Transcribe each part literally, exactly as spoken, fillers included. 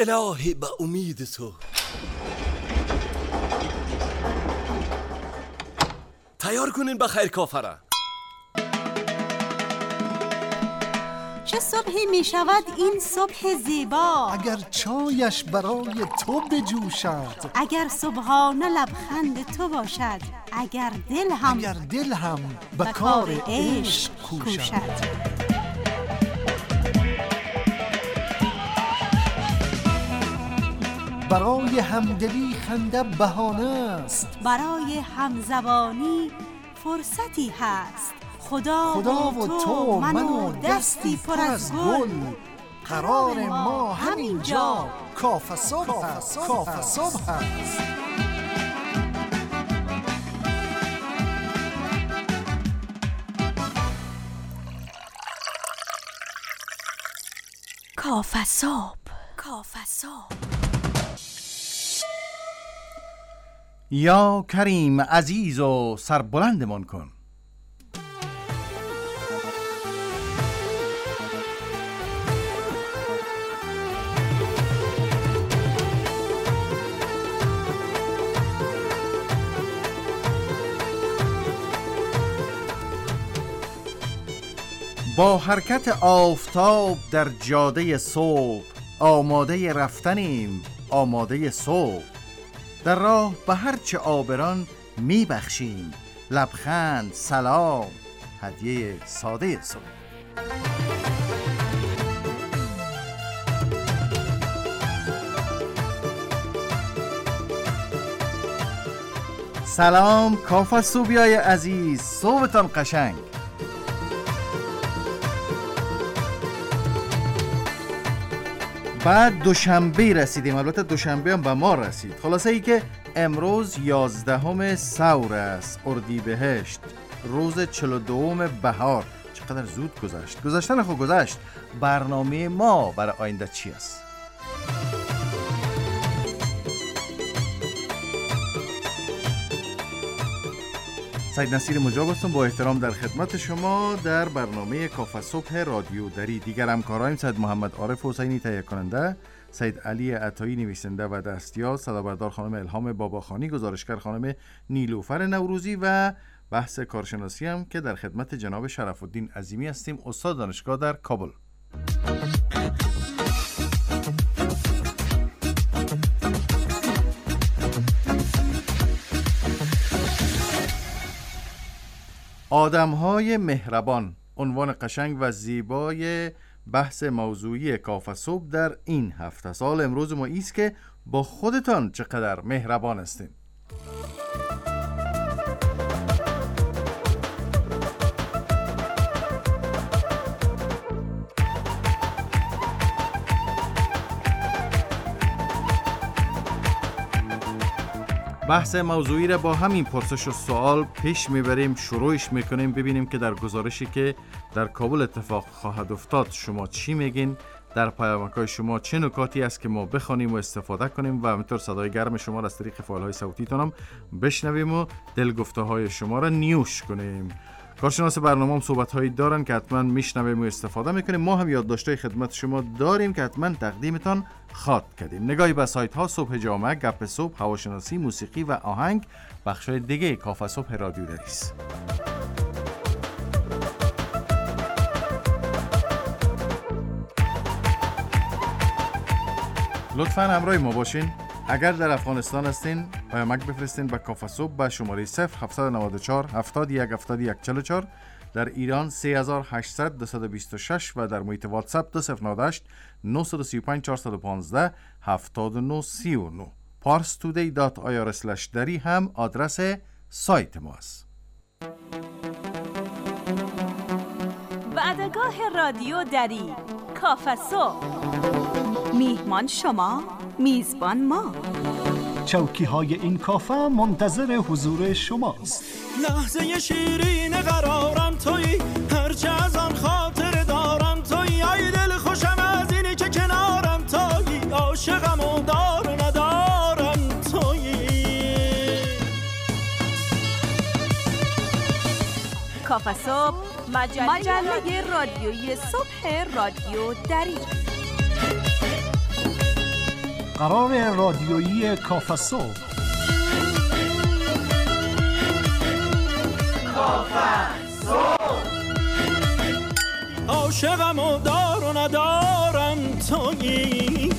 الهی به امید تو. تیار کنین بخیر کافره. چه صبحی می شود این صبح زیبا، اگر چایش برای تو بجوشد، اگر صبحانه لبخند تو باشد، اگر دل هم اگر دل هم به کار عشق کوشد. برای همدلی خنده بهانه است، برای همزبانی فرصتی هست. خدا, خدا و تو من و دستی پر از گل، قرار ما همینجا کافه صبح هست. کافه صبح هست. کافه صبح. کافه صبح. یا کریم عزیز و سربلندمان کن. با حرکت آفتاب در جاده صبح، آماده رفتنیم، آماده صبح. در راه به هرچه آبران میبخشیم، لبخند، سلام، هدیه ساده صبح. سلام کافه صبحیای عزیز، صبحتان قشنگ. بعد دوشنبه رسیدیم، البته دوشنبه هم به ما رسید. خلاصه ای که امروز یازدهم سور است، اردیبهشت، روز چهل و دوم بهار. چقدر زود گذشت. گذشتن خود گذشت. برنامه ما برای آینده چی است؟ سید نصیر مجاب هستم، با احترام در خدمت شما در برنامه کافه صبح رادیو دری. دیگر همکارایم سید محمد عارف حسینی تهیه کننده، سید علی عطایی نویسنده و دستیار، صدابردار خانم الهام باباخانی، گزارشگر خانم نیلوفر نوروزی و بحث کارشناسی هم که در خدمت جناب شرف الدین عظیمی هستیم، استاد دانشگاه در کابل. آدم‌های مهربان، عنوان قشنگ و زیبای بحث موضوعی کافه صبح در این هفته. سال امروز ما ایست که با خودتان چقدر مهربان هستین. بحث موضوعی را با همین پرسش و سوال پیش میبریم، شروعش میکنیم، ببینیم که در گزارشی که در کابل اتفاق خواهد افتاد شما چی میگین، در پیامک‌های شما چه نکاتی است که ما بخوانیم و استفاده کنیم و همینطور صدای گرم شما را از طریق فایل‌های صوتیتون هم بشنویم و دلگفته‌های شما را نیوش کنیم. کارشناس برنامه هم صحبت‌هایی دارن که حتما میشنویم و استفاده میکنیم. ما هم یادداشت‌های خدمت شما داریم که حتما تقدیمتان خواهد کردیم. نگاهی به سایت‌ها صبح جامعه، گپ صبح، هواشناسی، موسیقی و آهنگ، بخش‌های دیگه کافه صبح رادیو دری است. لطفاً همراه ما باشین. اگر در افغانستان هستین پیامک بفرستین به کافه صبح به شماره صفر هفت نه چهار هفتاد و یک هفتاد و یک چهل و چهار. در ایران سه هزار و هشتصد دویست و بیست و شش و در محیط واتساپ دو صفر نه هشت نه سه پنج چهار یک پنج هفتاد و نه سی و نه. پارس تودی دات آی آر اسلش دری هم آدرس سایت ما است. وعدگاه رادیو دری، کافه صبح. میهمان شما، میزبان ما. چوکی های این کافه منتظر حضور شماست. لحظه شیرین قرارم تویی، هرچه از آن خاطر دارم تویی. ای دل خوشم از اینی که کنارم تویی، عاشقم و دار و ندارم تویی. کافه صبح، مجله, مجله رادیویی صبح رادیو دری. قرار رادیویی کافه صبح. عاشقم و دار و ندارم تویی.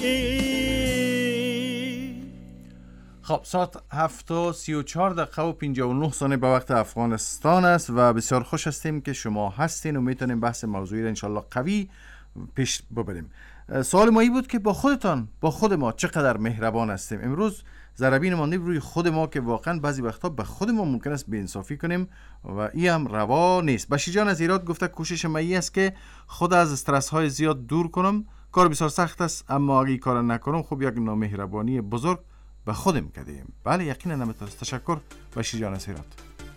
خب ساعت هفت و سی و چهار دقیقه و پنجاه و نه ثانیه به وقت افغانستان است و بسیار خوش هستیم که شما هستین و میتونیم بحث موضوعی را انشالله قوی پیش ببریم. سوال ما این بود که با خودتان با خود ما چقدر مهربان هستیم. امروز ضربین ماندیم روی خود ما که واقعا بعضی وقتا به خود ما ممکن است بی‌انصافی کنیم و این هم روا نیست. بشی جان از ایراد گفته کوشش من این است که خود از استرس های زیاد دور کنم. کار بسیار سخت است اما اگه کار نکنم خب یک نامهربانی بزرگ به خودم کردیم. بله یقینا نمیتونم. تشکر بشی جان از ایراد.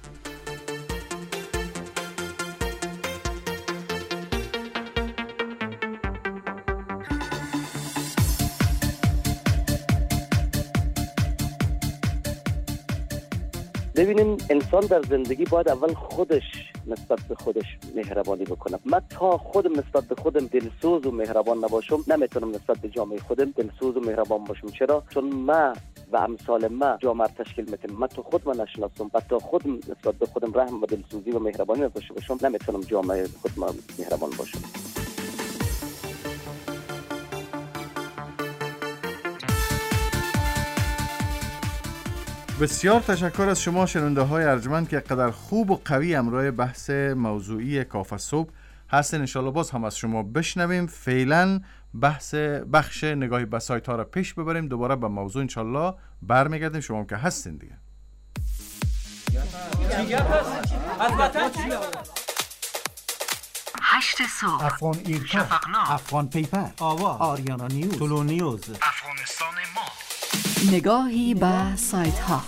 ببینین انسان در زندگی باید اول خودش نسبت به خودش مهربانی بکنه. من تا خودم نسبت به خودم دلسوز و مهربان نباشم نمیتونم نسبت به جامعه خودم دلسوز و مهربان باشم. چرا؟ چون من و امثال من جامعه تشکیل میدم. من تو خود من نشناسم و تا خودم نسبت به خودم رحم و دلسوزی و مهربانی نداشته باشم نمیتونم جامعه خود من مهربان باشم. بسیار تشکر از شما شنونده های ارجمند که قدر خوب و قوی همراه بحث موضوعی کافه صبح هستن. انشالله باز هم از شما بشنویم. فعلا بحث بخش نگاهی به سایت ها را پیش ببریم، دوباره به موضوع انشالله برمیگردیم. شما هم که هستین دیگه. هشت صبح، افغان ایرکا، افغان پیپر، آوا، آریانا نیوز، تولو نیوز، افغانستان ما. نگاهی به سایت ها.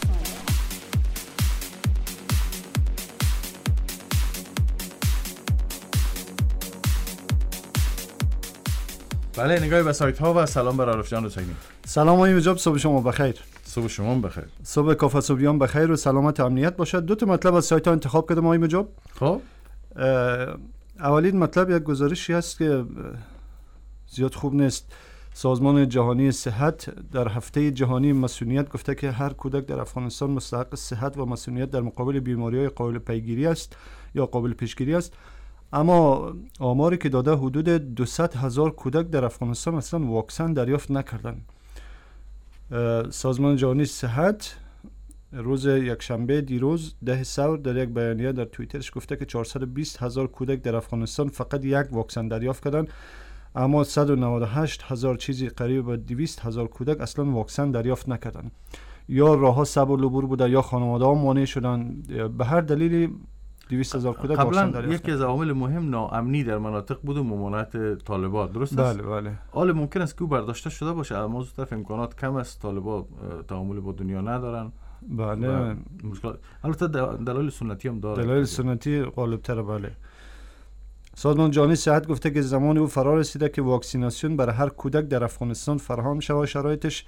بله نگاهی به سایت ها و سلام بر عارف جان حسینی. سلام آقای مجاب، صبح شما بخیر. صبح شما بخیر. صبح کافه صبحیان بخیر و سلامت و امنیت باشد. دو تا مطلب از سایت ها انتخاب کردم آقای مجاب. خب اولین مطلب یک گزارشی است که زیاد خوب نیست. سازمان جهانی صحت در هفته جهانی مسئولیت گفته که هر کودک در افغانستان مستحق صحت و مسئولیت در مقابل بیماری‌های قابل پیگیری است یا قابل پیشگیری است. اما آماری که داده حدود دویست هزار کودک در افغانستان اصلا واکسن دریافت نکردند. سازمان جهانی صحت روز یکشنبه دیروز ده سور در یک بیانیه در توییترش گفته که چهارصد و بیست هزار کودک در افغانستان فقط یک واکسن دریافت کردند، اما صد و نود و هشت هزار چیزی قریب به دویست هزار کودک اصلا واکسن دریافت نکردند. یا راهها صعب العبور بوده یا خانواده ها مانع شدن، به هر دلیلی دویست هزار کودک واکسن دریافت. یکی از عوامل مهم ناامنی در مناطق بود و ممانعت طالبان، درست است؟ بله بله. حال ممکن است که او برداشته شده باشه اما از طرف امکانات کم است، طالبان تعامل با دنیا ندارن. بله. البته دلایل سنتی هم داره. دلایل سنتی غالب تره. بله. سازمان جهانی صحت گفته که زمان او فرا رسیده که واکسیناسیون برای هر کودک در افغانستان فراهم شود. شرایطش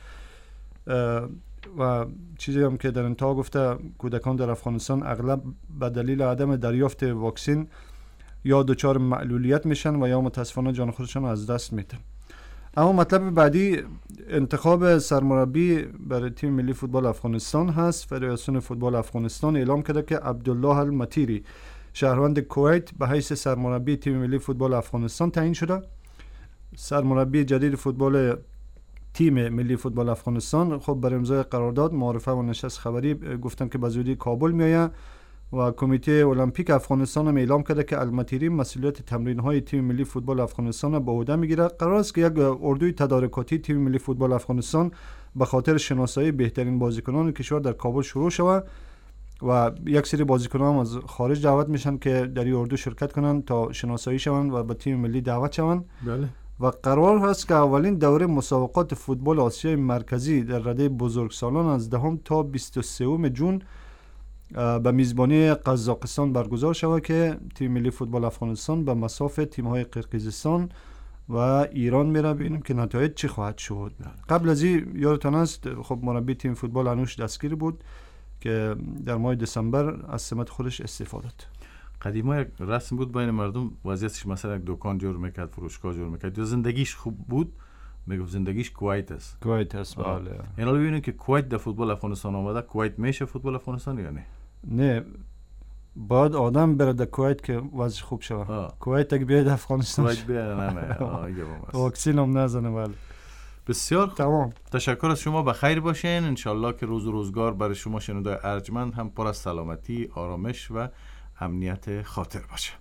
و چیزی هم که در انتها گفته کودکان در افغانستان اغلب به دلیل عدم دریافت واکسن یا دچار معلولیت میشن و یا متاسفانه جان خودشان از دست میدن. اما مطلب بعدی انتخاب سرمربی برای تیم ملی فوتبال افغانستان هست. فدراسیون فوتبال افغانستان اعلام کرده که عبدالله المطیری شهروند کویت به حیث سرمربی تیم ملی فوتبال افغانستان تعیین شده. سرمربی جدید فوتبال تیم ملی فوتبال افغانستان خب بر امضای قرارداد معرفه و نشست خبری گفتن که به زودی کابل میآید و کمیته المپیک افغانستان هم اعلام کرده که المطیری مسئولیت تمرین‌های تیم ملی فوتبال افغانستان را به عهده میگیره. قرار است که یک اردوی تدارکاتی تیم ملی فوتبال افغانستان به خاطر شناسایی بهترین بازیکنان کشور در کابل شروع شود و یک سری بازیکنان هم از خارج دعوت میشن که در این اردو شرکت کنن تا شناسایی شوند و به تیم ملی دعوت شوند. بله. و قرار هست که اولین دوره مسابقات فوتبال آسیای مرکزی در رده بزرگسالان از دهم تا بیست و سوم جون به میزبانی قزاقستان برگزار شود که تیم ملی فوتبال افغانستان به مساف تیم‌های قرقیزستان و ایران میره. ببینیم که نتایج چی خواهد شد. قبل از این یادتان است خب مربی تیم فوتبال انوش دستگیر بود که در ماه دسامبر از سمت خودش استعفا داد. قدیما یک رسم بود بین مردم وضعیتش مثلا یک دکان جور میکرد، فروشگاه جور میکرد یا زندگیش خوب بود میگفت زندگیش کویت است. کویت است بله. یعنی ببینید که کویت در فوتبال افغانستان آمده، کویت میشه فوتبال افغانستان یا نه؟ نه، باید آدم بره در کویت که وضع خوب شود. کویت اگه بیاید افغانستان کویت بیاید نه واکسین هم نزنه. بله بسیار تمام. تشکر از شما، بخیر باشین. انشالله که روز و روزگار برای شما شنونده ارجمند هم پر از سلامتی، آرامش و امنیت خاطر باشه.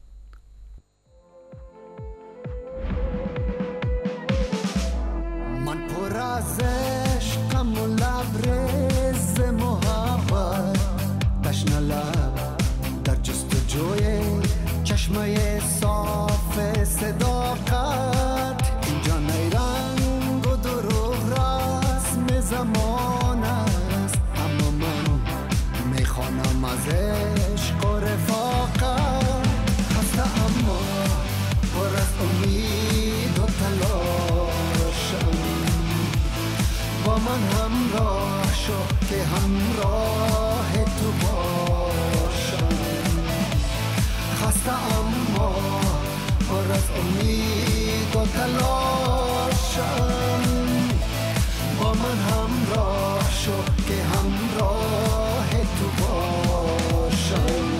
من پر از عشقم و لبریز محبت، تشنه لب در جستجوی چشمه صاف صداقت. اینجا نیرنگ و دروغ رسم زمان است، اما من میخوانم از عشق و رفاقت. خسته اما پر از امید و تلاشم، با من همراه شو که همراه تو باشم. خسته اما پر از امید و تلاشم، با من همراه شو که همراه تو باشم.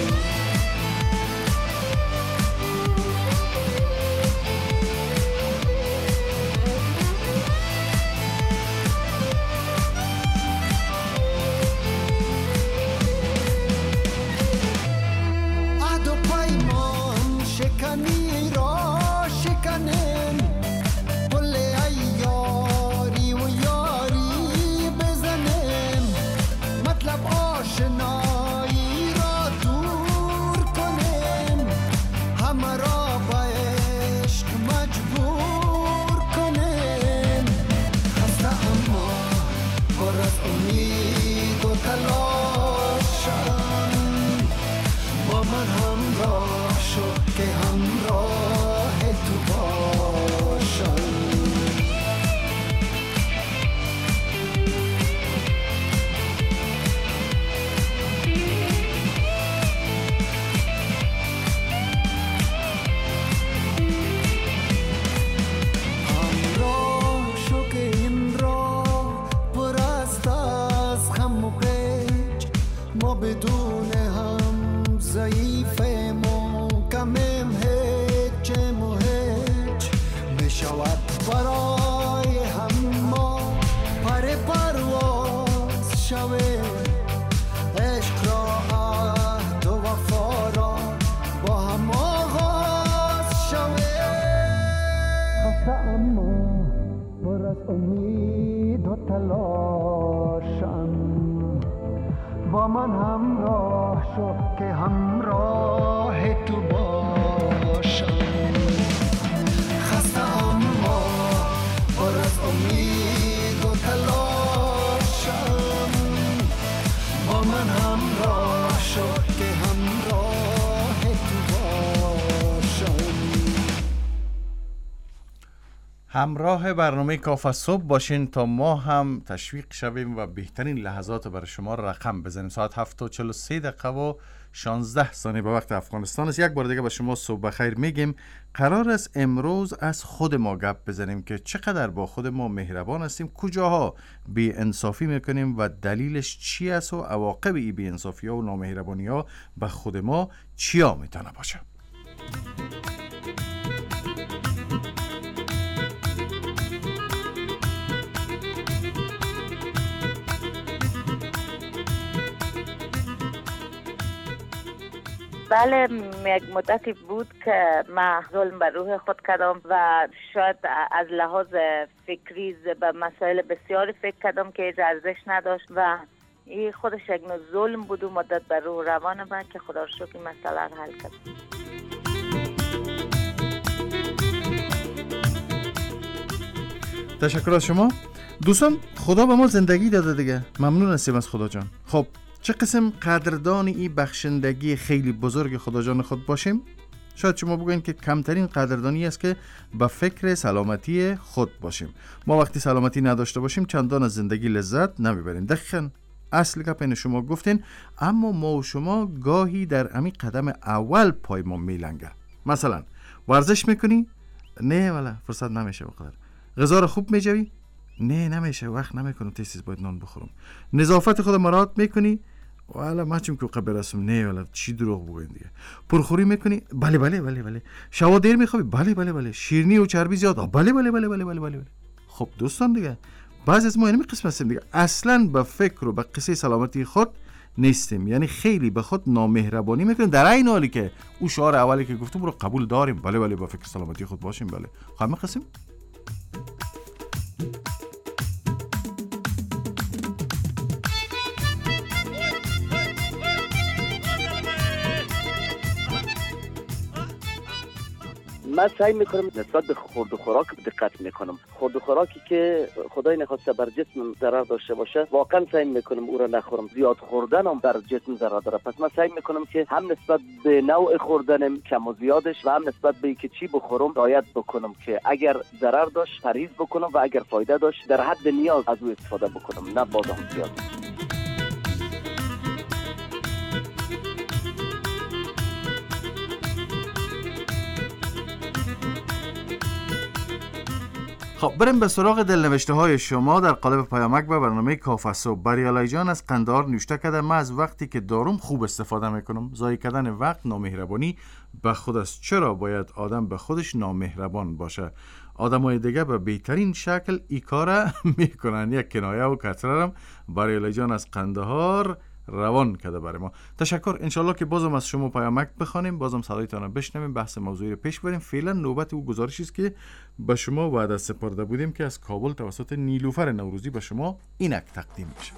شکنی را شکنیم، پل ایاری و یاری بزنیم، مطلب آشنایی را دور کنیم، همه را با عشق مجبور کنیم. خسته اما پر از امید و تلاشم، با من همراه شو که همراه تو باشم. همراه شو که این راه پر است از غم و غیج، ما بدون هم ضعیفیم و کمیم، هیچیم و هیچ میشود برای هم ما پر پرواز شویم. عشق را عهد و وفا را با هم آغاز شویم. خسته اما پر از امید و تلاشم، با من همراه شو که همراه تو باشم. خسته اما پر از امید و تلاشم، با من همراه شو که همراه تو باشم. همراه برنامه کافه صبح باشین تا ما هم تشویق شویم و بهترین لحظات برای شما رقم بزنیم. ساعت هفت و چهل و سه دقیقه و شانزده ثانیه به وقت افغانستان است. یک بار دیگه به شما صبح بخیر میگیم. قرار است امروز از خود ما گپ بزنیم که چقدر با خود ما مهربان هستیم، کجاها بی انصافی میکنیم و دلیلش چی است و عواقب این بی انصافی ها و نامهربانی ها به خود ما چیا میتونه باشه. بله، یک مدتی بود که من ظلم بر روح خود کردم و شاید از لحاظ فکری به مسائل بسیاری فکر کردم که هیچ ارزش نداشت و این خودش یک نوع ظلم بود و مدت بر روح روان من که خدا رو شکر مسئله رو حل کرد. تشکر از شما دوستان. خدا به ما زندگی داده دیگه، ممنون هستیم از خدا جان. خب چه قسم قدردان این بخشندگی خیلی بزرگ خدا جان خود باشیم؟ شاید شما بگوین که کمترین قدردانی است که به فکر سلامتی خود باشیم. ما وقتی سلامتی نداشته باشیم چندان از زندگی لذت نمیبریم. دقیقاً اصل که پین شما گفتین، اما ما و شما گاهی در امی قدم اول پای ما میلنگه. مثلا ورزش میکنی؟ نه والا فرصت نمیشه بقدر. غذا رو خوب میجوی؟ نه نمیشه، وقت نمیکنم تیز باید نان بخورم. نظافت خود مراعات میکنی؟ والا ما چیم که قبل رسم نه والا چی دروغ بگوین دیگه. پرخوری میکنی؟ بله بله بله بله. شب دیر میخوابی؟ بله بله بله. شیرینی و چربی زیاد؟ بله بله بله بله بله بله. خب دوستان دیگه بعضی از ما اینمی قسم هستیم دیگه اصلا به فکر و به قصه سلامتی خود نیستیم، یعنی خیلی به خود نامهربانی میکنیم، در این حالی که او شعار اولی که گفتم رو قبول داریم. بله بله با فکر سلامتی خود باشیم. بله خواهم قسم من سعی میکنم نسبت به خورد و خوراک دقت میکنم. خورد و خوراکی که خدای نخواسته بر جسم ضرر داشته باشه واقعا سعی میکنم او را نخورم. زیاد خوردن هم بر جسم ضرر داره، پس من سعی میکنم که هم نسبت به نوع خوردنم کم و زیادش و هم نسبت به اینکه چی بخورم رعایت بکنم که اگر ضرر داشت پرهیز بکنم و اگر فایده داشت در حد نیاز از او استفاده بکنم، نه باز هم زیاد. خب بریم به سراغ دلنوشته های شما در قالب پیامک به برنامه کافه صبح. بریالای جان از قندهار نوشته کرده: من از وقتی که دارم خوب استفاده میکنم. ضایع کردن وقت نامهربانی به خود است. چرا باید آدم به خودش نامهربان باشه؟ آدمای دیگه به بهترین شکل ای کار میکنن. یک کنایه و کترم بریالای جان از قندهار روان کرده برای ما. تشکر. انشالله که بازم از شما پیامک بخوانیم، بازم صدایتان رو بشنویم، بحث موضوعی رو پیش بریم. فعلا نوبت او گزارشی است که به شما وعده سپرده بودیم که از کابل توسط نیلوفر نوروزی به شما اینک تقدیم میشه.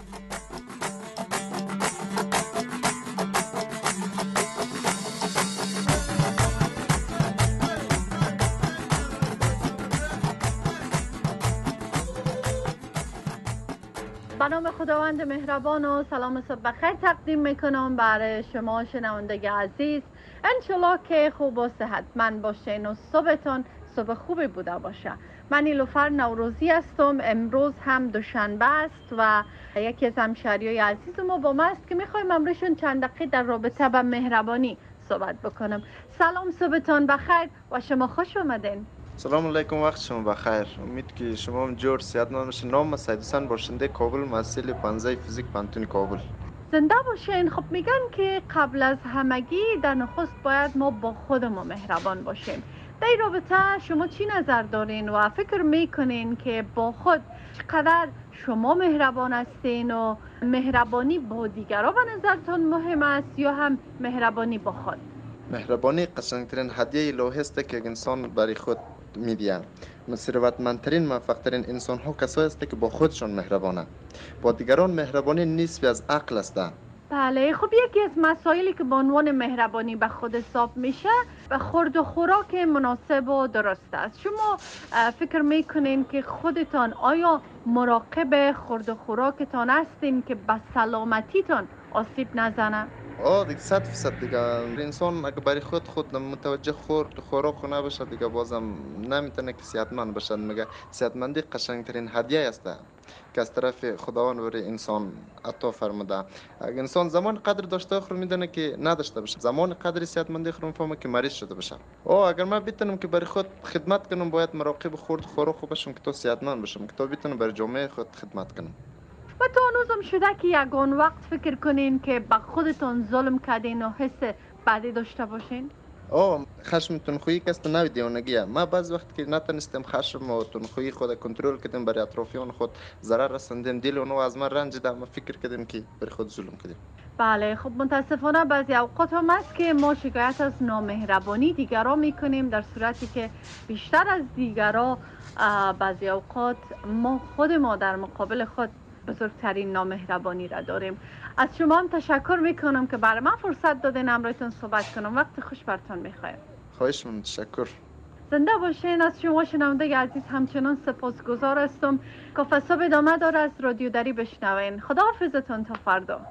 به نام خداوند مهربان و سلام صبح بخیر تقدیم میکنم برای شما شنونده عزیز. انشالله که خوب و صحتمند باشین و صبحتون صبح خوبی بوده باشه. من نیلوفر نوروزی هستم. امروز هم دوشنبه است و یکی از همشهریای عزیز ما با ما است که میخوایم امروزشون چند دقیقه در رابطه با مهربانی صحبت بکنم. سلام، صبحتون بخیر و شما خوش اومدین. سلام علیکم، وقت شما بخیر. امید که شما هم جور صحتمند باشین. نام سید حسین باشنده کابل، محصل پانزده فیزیک پانتون کابل. زنده باشین. خب میگن که قبل از همگی در نخست باید ما با خودمون مهربان باشیم. در این رابطه شما چی نظر دارین و فکر میکنین که با خود چقدر شما مهربان هستین و مهربانی با دیگران به نظرتون مهم است یا هم مهربانی با خود؟ مهربانی قشنگترین هدیه الهی است که انسان برای خود میدین. ثروتمندترین موفقترین انسان ها کسایی است که با خودشون مهربانند. با دیگران مهربانی نسبی از عقل است. بله. خب یکی از مسائلی که با عنوان مهربانی به خود حساب میشه به خورد و خوراک مناسب و درست است. شما فکر میکنین که خودتان آیا مراقب خورد و خوراکتان هستین که به سلامتیتان آسیب نزنه؟ آه دیگه صد فیصد دیگه. انسان اگه برای خود خود متوجه خورد و خوراک نباشه دیگه بازم نمیتونه که صحتمند باشه. میگه صحتمندی قشنگترین هدیه است که از طرف خداوند برای انسان عطا فرموده. اگه انسان زمان قدر داشته خود میدونه که نداشته باشه، زمان قدر صحتمندی خود میفهمه که مریض شده باشه. او اگر من بتونم که برای خود خدمت کنم باید مراقب خورد و خوراک باشم که تو صحتمند باشم، که تو بتونم برای جامعه خود خدمت کنم. و تا هنوزم شده که یگان وقت فکر کنین که به خودتون ظلم کردین و حس بدی داشته باشین؟ آه خشم تنخویی کست نوی دیوانگیه. ما بعض وقت که نتونستم خشم و تنخویی خود کنترل کردیم برای اطرافیان خود ضرر رساندیم، دل اونو از من رنجیده، ما فکر کردیم که برای خود ظلم کردیم. بله. خب متاسفانه بعضی اوقات هم است که ما شکایت از نامهربانی دیگران میکنیم، در صورتی که بیشتر از دیگران بعضی اوقات ما خود ما در مقابل خود بزرگترین نامهربانی را داریم. از شما هم تشکر میکنم که برای من فرصت دادین امروزتون صحبت کنم. وقت خوش براتون میخوایم. خواهش می‌کنم. تشکر. زنده باشین. از شما شنونده عزیز همچنان سپاسگزار هستم. کافه صبح ادامه داره، از رادیو دری بشنوین. خداحافظتون تا فردا.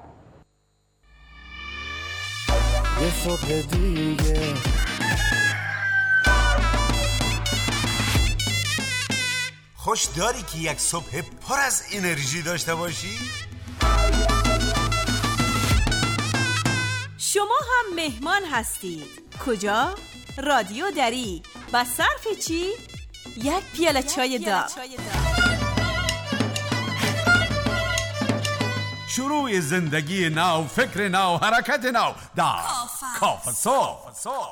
یه صبح دیگه خوش داری که یک صبح پر از انرژی داشته باشی؟ شما هم مهمان هستید. کجا؟ رادیو دری. با صرف چی؟ یک پیاله چای داغ. شروع زندگی نو، فکر نو، حرکت نو در کافه صبح.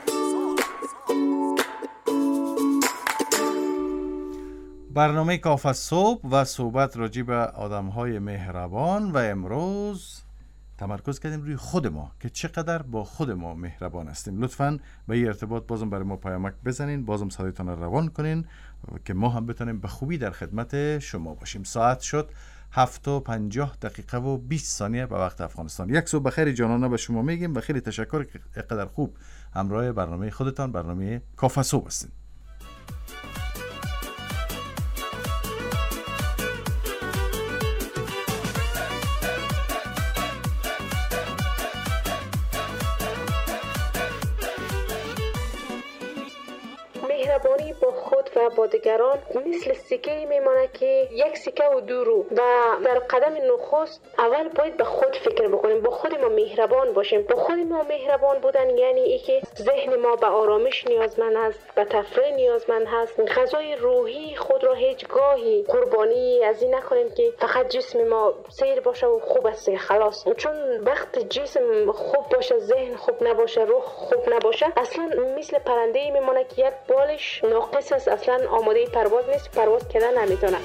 برنامه کافه صبح و صحبت راجع به آدم‌های مهربان و امروز تمرکز کردیم روی خود ما که چقدر با خود ما مهربان هستیم. لطفاً به این ارتباط بازم برای ما پیامک بزنین، بازم صدایتان رو روان کنین که ما هم بتونیم به خوبی در خدمت شما باشیم. ساعت شد هفت و پنجاه دقیقه و بیست ثانیه به وقت افغانستان. یک صبح بخیر جانانه به شما میگیم و خیلی تشکر که اینقدر خوب همراه برنامه خودتان برنامه کافه صبح هستین. مهربانی با خود و با دیگران مثل سکه میمانه که یک سکه و دو رو و در قدم نخست اول باید به خود فکر بکنیم، با خود ما مهربان باشیم. با خود ما مهربان بودن یعنی ای که ذهن ما به آرامش نیازمند است، به تفریح نیازمند هست. غذای روحی خود را هیچ گاهی قربانی از این نکنیم که فقط جسم ما سیر باشه و خوب است خلاص، چون وقت جسم خوب باشه ذهن خوب نباشه روح خوب نباشه اصلا مثل پرنده میمانه که یک بالش ناقص است، اصلا آماده پرواز نیست، پرواز کردن نمیتونه.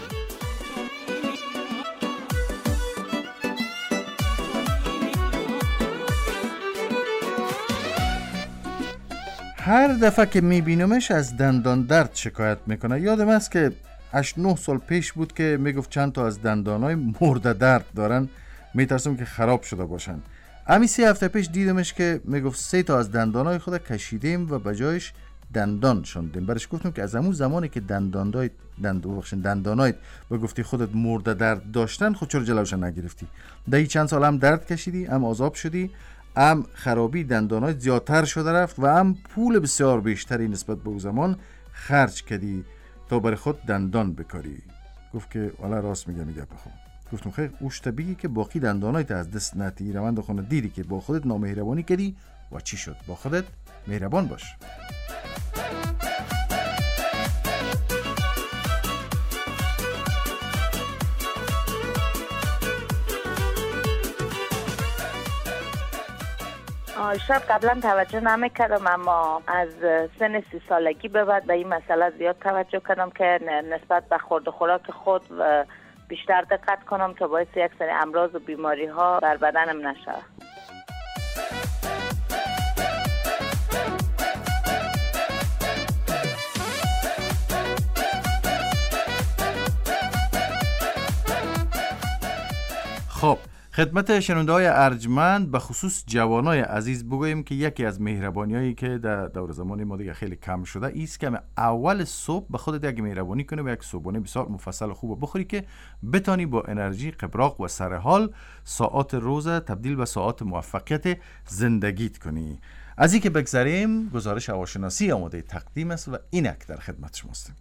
هر دفعه که میبینمش از دندان درد شکایت میکنه. یادم است که هشت نه سال پیش بود که میگفت چند تا از دندانای مرده درد دارن، میترسم که خراب شده باشن. امی سی هفته پیش دیدمش که میگفت سه تا از دندانای خود کشیدیم و بجایش دندان شوندیم. برش گفتم که از همون زمانی که دندانای دندون دندانایت به گفتی خودت مرده درد داشتن، خود چرا جلوش نگرفتی؟ دهی چند سال هم درد کشیدی، هم عذاب شدی، هم خرابی دندانایت زیادتر شده رفت و هم پول بسیار بیشتری نسبت به اون زمان خرج کردی تا برای خود دندان بکاری. گفت که والا راست میگه میگه بخوام. گفتم خیر اوش طبیعی که باقی دندانایت از دست نتی روند خونه دیدی که با خودت نامهربانی کردی و چی شد؟ با خودت مهربان باش. شاید قبلا توجه نمیکردم اما از سن سی سالگی به بعد به این مسئله زیاد توجه کردم که نسبت به خورد و خوراک خود بیشتر دقت کنم تا باعث یک سری امراض و بیماری ها بر بدنم نشه. خب خدمت شنونده های ارجمند به خصوص جوانای عزیز بگویم که یکی از مهربانی هایی که در دور زمان ما دیگه خیلی کم شده ایست که اول صبح به خودت یک مهربانی کنی و یک صبحانه بسیار مفصل و خوب بخوری که بتانی با انرژی قبراق و سرحال ساعات روز تبدیل به ساعات موفقیت زندگیت کنی. از این که بگذاریم گزارش هواشناسی آماده تقدیم است و اینک در خدمت شماستیم.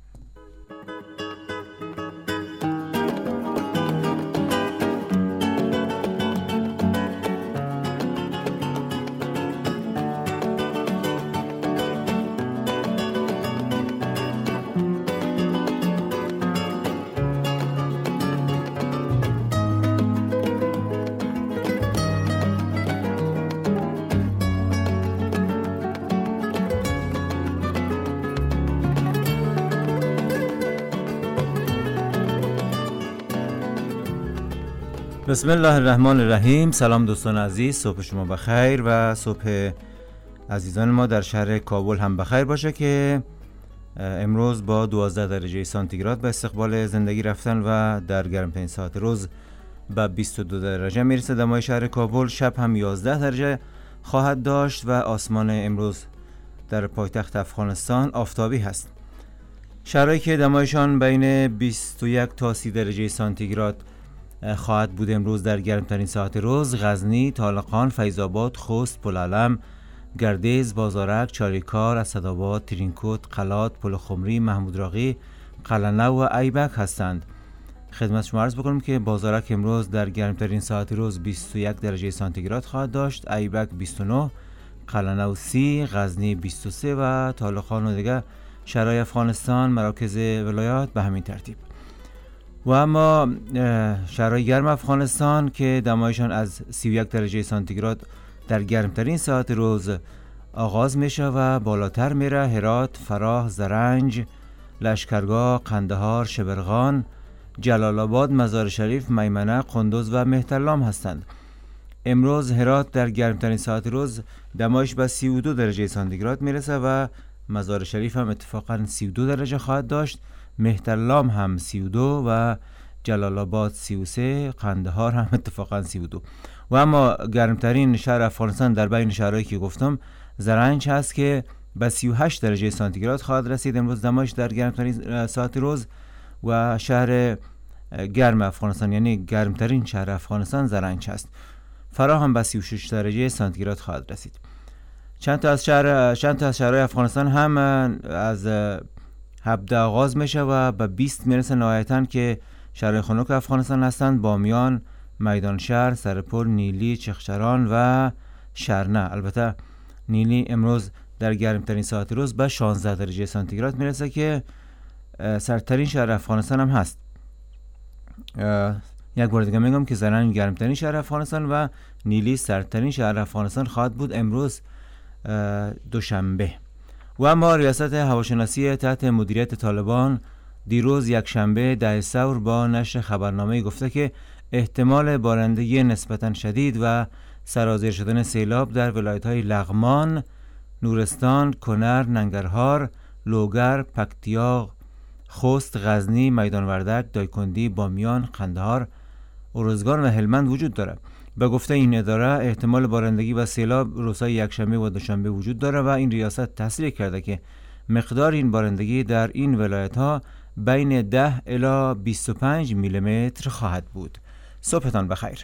بسم الله الرحمن الرحیم. سلام دوستان عزیز، صبح شما بخیر و صبح عزیزان ما در شهر کابل هم بخیر باشه که امروز با دوازده درجه سانتیگراد به استقبال زندگی رفتن و در گرمترین ساعت روز به بیست و دو درجه میرسه دمای شهر کابل. شب هم یازده درجه خواهد داشت و آسمان امروز در پایتخت افغانستان آفتابی هست. شهرهایی که دمایشان بین بیست و یک تا سی درجه سانتیگراد خواهد بود امروز در گرمترین ساعت روز: غزنی، طالقان، فیض آباد، خوست، پلعلم، گردیز، بازارک، چاریکار، اسدآباد، ترینکوت، قلات، پلخمری، محمود راقی، قلعه‌نو و ایبک هستند. خدمت شما عرض بکنم که بازارک امروز در گرمترین ساعت روز بیست و یک درجه سانتیگراد خواهد داشت، ایبک بیست و نه، قلعه‌نو سی، غزنی بیست و سه و طالقان و دیگه شهرهای افغانستان، مراکز ولایات به همین ترتیب. و اما شهرهای گرم افغانستان که دمایشان از سی و یک درجه سانتیگراد در گرمترین ساعت روز آغاز میشه و بالاتر میره: هرات، فراه، زرنج، لشکرگاه، قندهار، شبرغان، جلال آباد، مزار شریف، میمنه، قندوز و مهترلام هستند. امروز هرات در گرمترین ساعت روز دمایش به سی و دو درجه سانتیگراد میرسه و مزار شریف هم اتفاقا سی و دو درجه خواهد داشت، مهترلام هم سی و دو و جلال آباد سی و سه، قندهار هم اتفاقا سی و دو. و اما گرمترین شهر افغانستان در بین شهرهایی که گفتم زرنج هست که به سی و هشت درجه سانتیگراد خواهد رسید امروز دمایش در گرمترین ساعت روز. و شهر گرم افغانستان یعنی گرمترین شهر افغانستان زرنج هست. فراه هم به سی و شش درجه سانتیگراد خواهد رسید. چند تا از شهر چند تا از شهرهای افغانستان هم از هفده آغاز میشه و به بیست میرسه نهایتاً که شهرهای خنک افغانستان هستند: بامیان، میدان شهر، سرپل، نیلی، چخچران و شرنه. البته نیلی امروز در گرمترین ساعت روز به شانزده درجه سانتیگراد میرسه که سردترین شهر افغانستان هم هست. یک بار دیگه میگم که زرنج گرمترین شهر افغانستان و نیلی سردترین شهر افغانستان خواهد بود امروز دوشنبه. و اما ریاست هواشناسی تحت مدیریت طالبان دیروز یک شنبه ده ثور با نشر خبرنامه گفته که احتمال بارندگی نسبتاً شدید و سرازیر شدن سیلاب در ولایت‌های لغمان، نورستان، کنر، ننگرهار، لوگر، پکتیا، خوست، غزنی، میدان وردک، دایکندی، بامیان، قندهار، ارزگان و هلمند وجود دارد. به گفته این اداره احتمال بارندگی و سیلاب روزهای یکشنبه و دوشنبه وجود دارد و این ریاست تصریح کرده که مقدار این بارندگی در این ولایت‌ها بین ده الی بیست و پنج میلیمتر خواهد بود. صبحتان بخیر.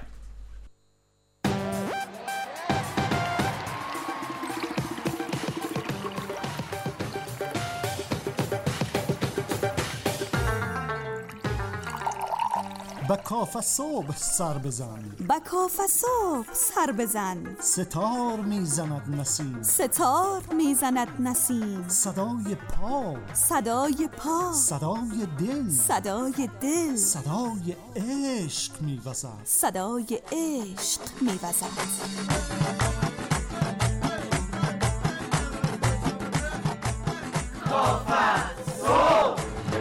با کاف صبح سر بزن، با کاف صبح سر بزن، ستار میزند نسیم، ستار میزند نسیم، صدای پا، صدای پا، صدای دل، صدای دل، صدای عشق میوزد، صدای عشق میوزد. کاف صبح.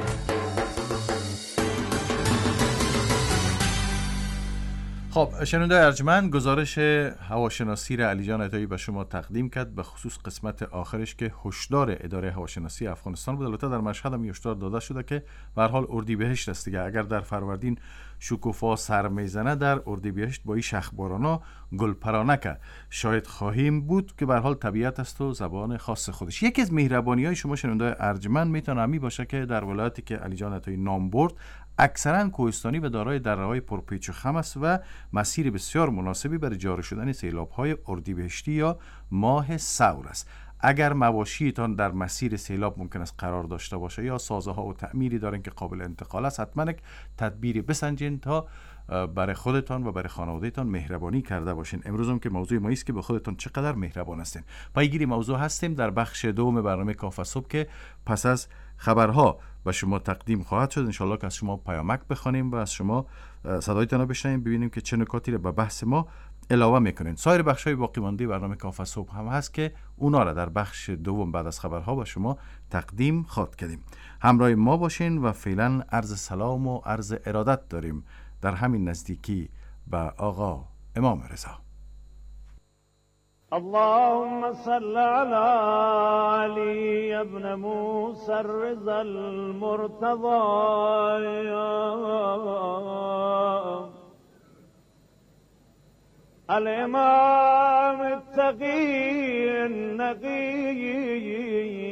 خب شنونده ارجمند، گزارش هواشناسی را علی جان عطایی به شما تقدیم کرد، به خصوص قسمت آخرش که هشدار اداره هواشناسی افغانستان بود. البته در مشهد هم هشدار داده شده که به هر حال اردیبهشت است دیگه، اگر در فروردین شکوفا سر میزنه در اردیبهشت با این شخبارانا گلپرانه که شاید خواهیم بود که به هر حال طبیعت است و زبان خاص خودش. یکی از مهربانی‌های شما شنونده ارجمند میتونه همی باشه که در ولایتی که علی جان عطایی نام برد اکثرا کوهستانی و دارای دره‌های پرپیچ و خم است و مسیر بسیار مناسبی برای جاری شدن سیلاب‌های اردیبهشتی یا ماه ثور است. اگر مواشیتان در مسیر سیلاب ممکن است قرار داشته باشه یا سازه‌ها و تعمیری دارن که قابل انتقال است، حتما یک تدبیری بسنجین تا برای خودتان و برای خانوادهتان مهربانی کرده باشین. امروز هم که موضوع ما است که به خودتان چقدر مهربان هستین. پیگیری موضوع هستیم در بخش دوم برنامه کاف صبح که پس از خبرها به شما تقدیم خواهد شد. انشالله که از شما پیامک بخوانیم و از شما صدایتان رو بشنویم، ببینیم که چه نکاتی رو به بحث ما علاوه میکنین. سایر بخش‌های باقی مانده برنامه کاف صبح هم هست که اونا را در بخش دوم بعد از خبرها به شما تقدیم خواهد کردیم. همراه ما باشین و فعلا عرض سلام و عرض ارادت داریم در همین نزدیکی به آقا امام رضا. اللهم صل على علي ابن موسى الرضا المرتضى الامام التقي النقي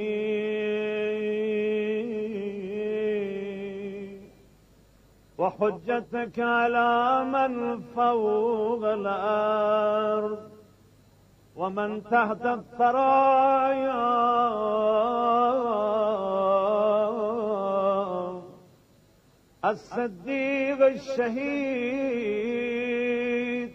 وحجتك على من فوق الارض ومن تحت الثرايا الصديق الشهيد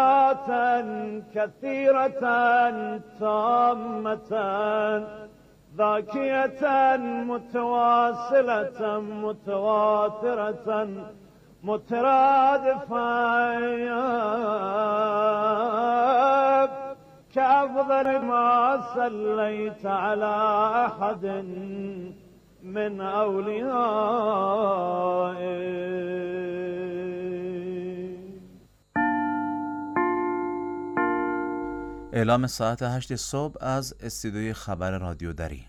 صلاة كثيرة تامة ذاكية متواصلة متواترة مترادفة كأفضل ما صليت على أحد من أوليائك. اعلام ساعت هشت صبح از استودیوی خبر رادیو دری.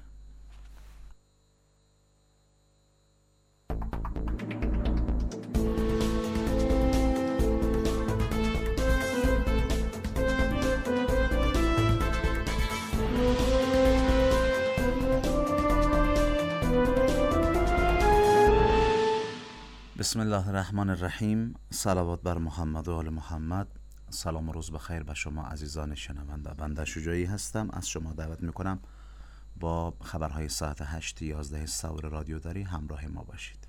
بسم الله الرحمن الرحیم. صلوات بر محمد و آل محمد. سلام و روز بخیر به شما عزیزان شنونده. بنده شجاعی هستم. از شما دعوت میکنم با خبرهای ساعت هشت یازده صور رادیو دری همراه ما باشید.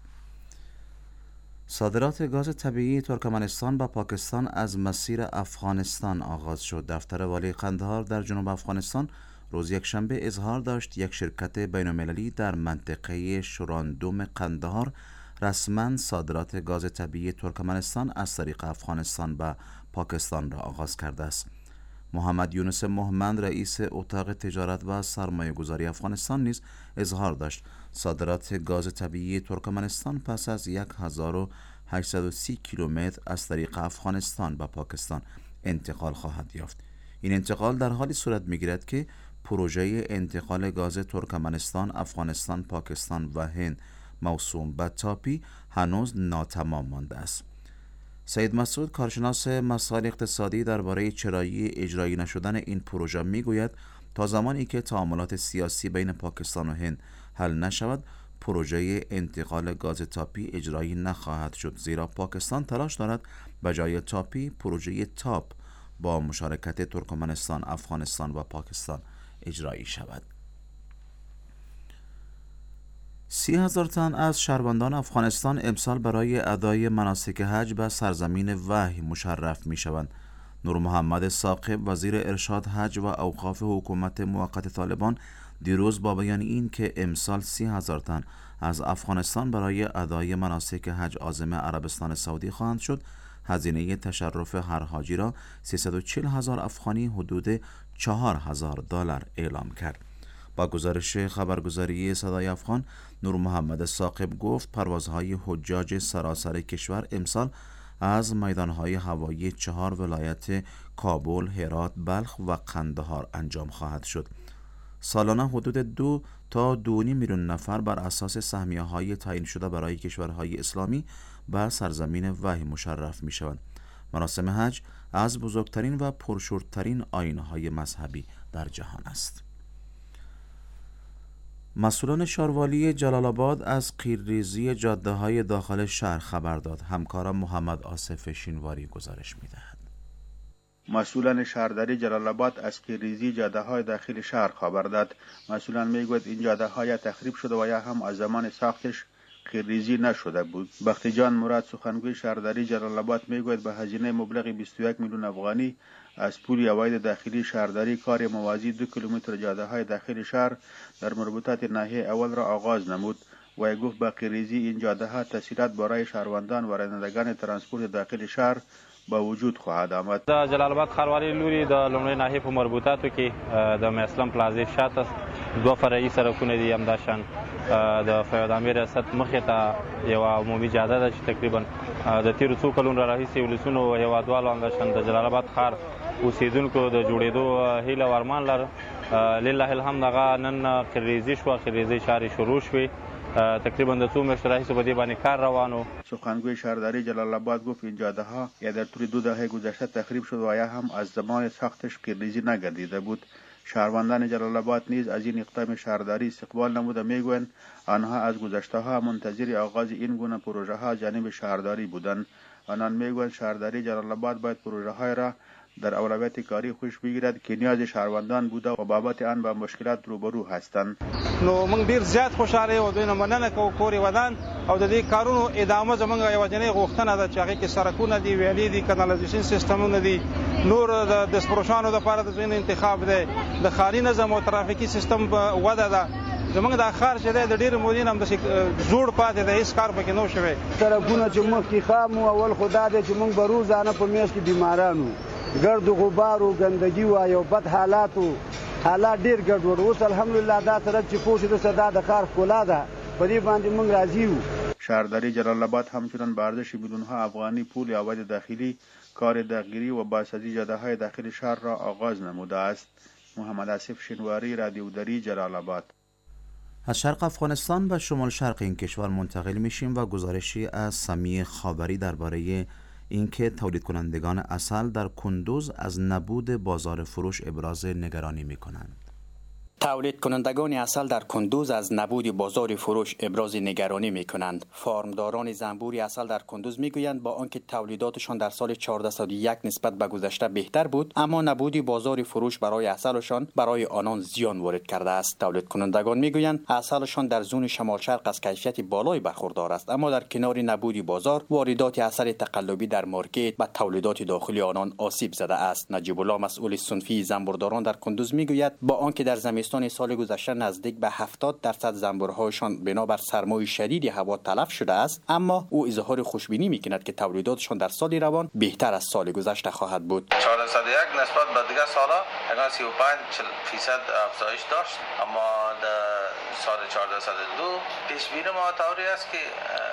صادرات گاز طبیعی ترکمنستان به پاکستان از مسیر افغانستان آغاز شد. دفتر والی قندهار در جنوب افغانستان روز یکشنبه اظهار داشت یک شرکت بین‌المللی در منطقه شوراندوم قندهار رسما صادرات گاز طبیعی ترکمنستان از طریق افغانستان به پاکستان را آغاز کرده است. محمد یونس مهمند رئیس اتاق تجارت و سرمایه گذاری افغانستان نیز اظهار داشت صادرات گاز طبیعی ترکمنستان پس از هزار و هشتصد و سی کیلومتر از طریق افغانستان به پاکستان انتقال خواهد یافت. این انتقال در حالی صورت می‌گیرد که پروژه انتقال گاز ترکمنستان، افغانستان، پاکستان و هند موسوم به تاپی هنوز ناتمام مانده است. سید مسعود کارشناس مسائل اقتصادی درباره چرایی اجرایی نشدن این پروژه میگوید تا زمانی که تعاملات سیاسی بین پاکستان و هند حل نشود پروژه انتقال گاز تاپی اجرایی نخواهد شد، زیرا پاکستان تلاش دارد به جای تاپی پروژه تاپ با مشارکت ترکمنستان، افغانستان و پاکستان اجرایی شود. سی هزار تن از شهروندان افغانستان امسال برای ادای مناسک حج به سرزمین وحی مشرف می شوند. نور محمد ثاقب وزیر ارشاد، حج و اوقاف حکومت موقت طالبان دیروز با بیان این که امسال سی هزار تن از افغانستان برای ادای مناسک حج عازم عربستان سعودی خواهند شد، هزینه تشرف هر حاجی را سیصد و چهل هزار افغانی حدود چهار هزار دلار اعلام کرد. با گزارش خبرگزاری صدای افغان، نور محمد ثاقب گفت پروازهای حجاج سراسر کشور امسال از میدانهای هوایی چهار ولایت کابل، هرات، بلخ و قندهار انجام خواهد شد. سالانه حدود دو تا دو میلیون نفر بر اساس سهمیه های تعیین شده برای کشورهای اسلامی به سرزمین وحی مشرف می شوند. مراسم حج از بزرگترین و پرشورترین آیین‌های مذهبی در جهان است. مسئولان شاروالی جلال آباد از قیرریزی جاده‌های داخل شهر خبر داد. همکارم محمد آصف شینواری گزارش می‌دهد. مسئولان شهرداری جلال آباد از قیرریزی جاده‌های داخل شهر خبر داد. مسئولان میگوید این جاده‌ها یا تخریب شده و یا هم از زمان ساختش قیرریزی نشده بود. بختی جان مراد سخنگوی شهرداری جلال آباد میگوید به هزینه مبلغ بیست و یک میلیون افغانی از پول عواید داخلی شهرداری کار موازی دو کیلومتر جاده‌های داخل شهر در مربوطات ناحیه اول را آغاز نمود و گفت با قیرریزی این جاده‌ها تسهیلات برای شهروندان و رانندگان ترانسپورت داخل شهر با وجود خواهد آمد. د جلال آباد ښاروالۍ لوري د لومړۍ ناحیې په مربوطاتو کې د میسلم پلازې شاته دوه فرعي سړکونه دي، همداشان د فیاضامي ریاست مخې ته یوه عمومي جاده ده چې تقریبا د تیرو څو کلونو راهیسې ولسونو هېوادوالو همداشان د جلال آباد ښار اوسېدونکو د جوړېدو هیله او ارمان لر. لله الحمد هغه نن قیرریزي شوه، قیرریزي چارې شروع شوې، تقریبا د څو میاشتو راهیسې په دې باندې کار روانو. سخنگوی شهرداری جلال آباد گفت این جاده ها یا در طول دو دهه گذشته تخریب شد و یا هم از زمان ساختش قیرریزی نگردیده بود. شهروندان جلال آباد نیز از این اقدام شهرداری استقبال نموده میگویند آنها از گذشته ها منتظر آغاز این گونه پروژه ها جانب شهرداری بودند. آنان میگویند شهرداری جلال آباد باید پروژه های را در اولویت کاری خوش بگیرد که نیاز شهروندان بوده و بابت آن با مشکلات روبرو هستند. نو موږ ډیر زیات خوشاله یو، دوی نه مننه کوو کورې ودان او د دې کارونو ادامه زموږ یوازینۍ غوښتنه ده چې هغې کې سړکونه دي، ویالې دي، کنالایزیشن سیستمونه دي، نور د دستفروشانو دپاره د ځایونو انتخاب دی، د ښاري نظم او ترافیکي سیستم وده ده. زمونږ د ښار چې دی د ډېرې مودې نه همداسې زوړ پاتې دی، هېڅ کار پکې نه و شوی. سړکونه چې مخکې خام وو، اول خو دا دی چې موږ به روزانه په میاشت کې بیماران وو، ګرد و غبار و ګندګي وه، یو بد حالات و، حالات ډېر ګډوډ. اوس الحمدلله دا سړک چې پوه شو دا د ښار ښکلا ده، په دې باندې موږ راضي وو. شهرداری جلال آباد همچنان به ارزش میلیون‌ها افغانی پول عواید داخلی کار داخلی و بازسازی جاده‌های داخل شهر را آغاز نموده است. محمد آصف شنواری، رادیو دری، جلال آباد. از شرق افغانستان به شمال شرق این کشور منتقل میشیم و گزارشی از سمیع خاوری درباره اینکه تولید کنندگان عسل در کندوز از نبود بازار فروش ابراز نگرانی میکنند. تولید کنندگان عسل در کندوز از نبود بازار فروش ابراز نگرانی می کنند. فارمداران زنبور عسل در کندوز می گویند با آنکه تولیداتشان در سال چهارصد و یک نسبت به گذشته بهتر بود، اما نبود بازار فروش برای عسلشان برای آنان زیان وارد کرده است. تولید کنندگان می گویند عسلشان در زون شمال شرق از کیفیت بالایی برخوردار است، اما در کنار نبود بازار، واردات عسل تقلبی در مارکت و تولیدات داخلی آنان آسیب زده است. نجیب الله، مسئول صنفی زنبورداران در کندوز می گوید با آنکه در زمستان سال گذشته نزدیک به هفتاد درصد زنبورهایشان بنابر سرمای شدید هوا تلف شده است، اما او اظهار خوشبینی میکند که تولیداتشان در سال روان بهتر از سال گذشته خواهد بود. چهارصد و یک نسبت به دیگر سالا اگر سی و پنج فیصد افزایش داشت، اما در سال چهارصد و دو پیش بینی ما طوری است که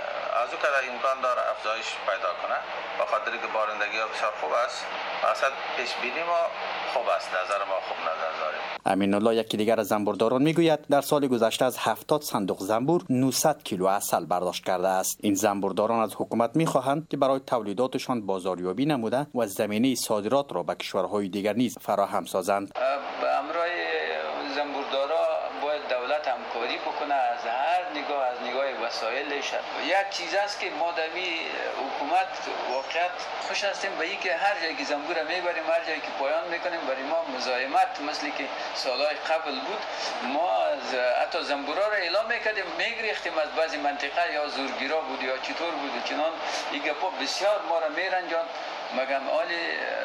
از او کده امکان داره افزایش پیدا کنه، با خاطر که بارندگی ها بسیار خوب است. اصلا پیش بینی ما خوب است، نظر ما خوب نظر داریم. امین الله، یکی دیگر از زنبورداران میگوید در سال گذشته از هفتاد صندوق زنبور نهصد کیلو عسل برداشت کرده است. این زنبورداران از حکومت میخواهند که برای تولیداتشان بازاریابی نموده و زمینه صادرات را به کشورهای دیگر نیز فراهم سازند. به امرای زنبوردارا باید دولت همکاری بکنه از هر نگاه، از نگاه وسایلش. یک چیز است که ما در حکومت واقعیت خوش هستیم به اینکه هر جایی که زنبور میبریم، هر جایی که پایان میکنیم، برای ما مزاحمت مثلی که سالهای قبل بود. ما از حتی زنبورا را اعلام میکردیم، میگریختیم از بعضی منطقه، یا زورگیرا بود یا چطور بود، چنان این گپا بسیار ما را میرنجاند. مگم آلی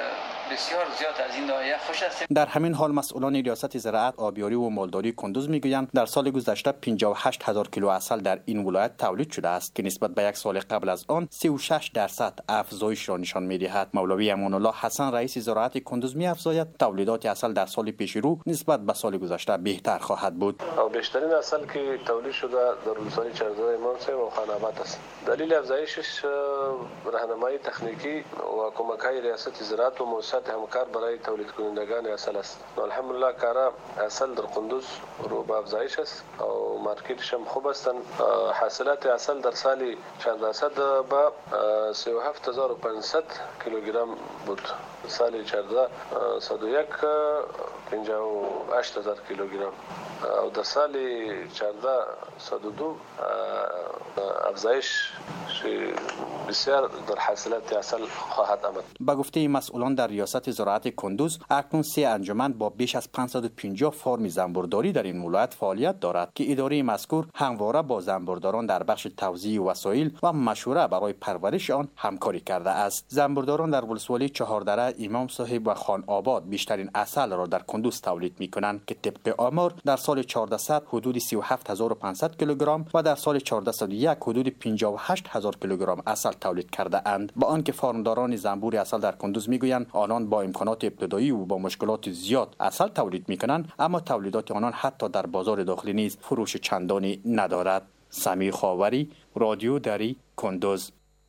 بسیار زیاد از این ناحیه خوش هستیم. در همین حال مسئولان ریاست زراعت، آبیاری و مالداری کندوز میگویند در سال گذشته پنجاه و هشت هزار کیلو عسل در این ولایت تولید شده است که نسبت به یک سال قبل از آن سی و شش درصد افزایش را نشان میدهد. مولوی امان الله حسن، رئیس زراعت کندوز، میافزاید تولیدات عسل در سال پیش رو نسبت به سال گذشته بهتر خواهد بود. او بیشترین عسل که تولید شده در روستای چرزه امام صاحب و خاناباد است. دلیل افزایشش راهنمایی تکنیکی و کمک‌های ریاست زراعت و مؤسسات همکار برای تولید کنندگان عسل است. الحمدلله کارا عسل در کندوز رو به افزایش است و مارکتش هم خوب است. حاصلات عسل در سال چهارصد به سی و هفت هزار و پانصد کیلوگرم بود. سال چهارصد و یک پنجاه و هشت هزار کیلوگرم و در سال چهارصد و دو افزایش بسیار در حاصلات عسل خواهد آمد. با گفته مسئولان در ریاست زراعت کندوز، اکنون سه انجمن با بیش از پانصد و پنجاه فرم زنبورداری در این ولایت فعالیت دارد که اداره مذکور همواره با زنبورداران در بخش توزیع وسایل و مشوره برای پرورش آن همکاری کرده است. زنبورداران در ولسوالی چهاردره، امام صاحب و خان آباد بیشترین عسل را در کندوز تولید می‌کنند که طبق آمار در سال چهارصد حدود سی و هفت هزار و پانصد کیلوگرم و در سال چهارصد و یک حدود پنجاه و هشت هزار کیلوگرم عسل تولید کرده اند. با آنکه فارمداران زنبور عسل در کندوز میگویند آنان با امکانات ابتدایی و با مشکلات زیاد عسل تولید میکنند، اما تولیدات آنان حتی در بازار داخلی نیز فروش چندانی ندارد. سمیع خاوری، رادیو دری، کندوز.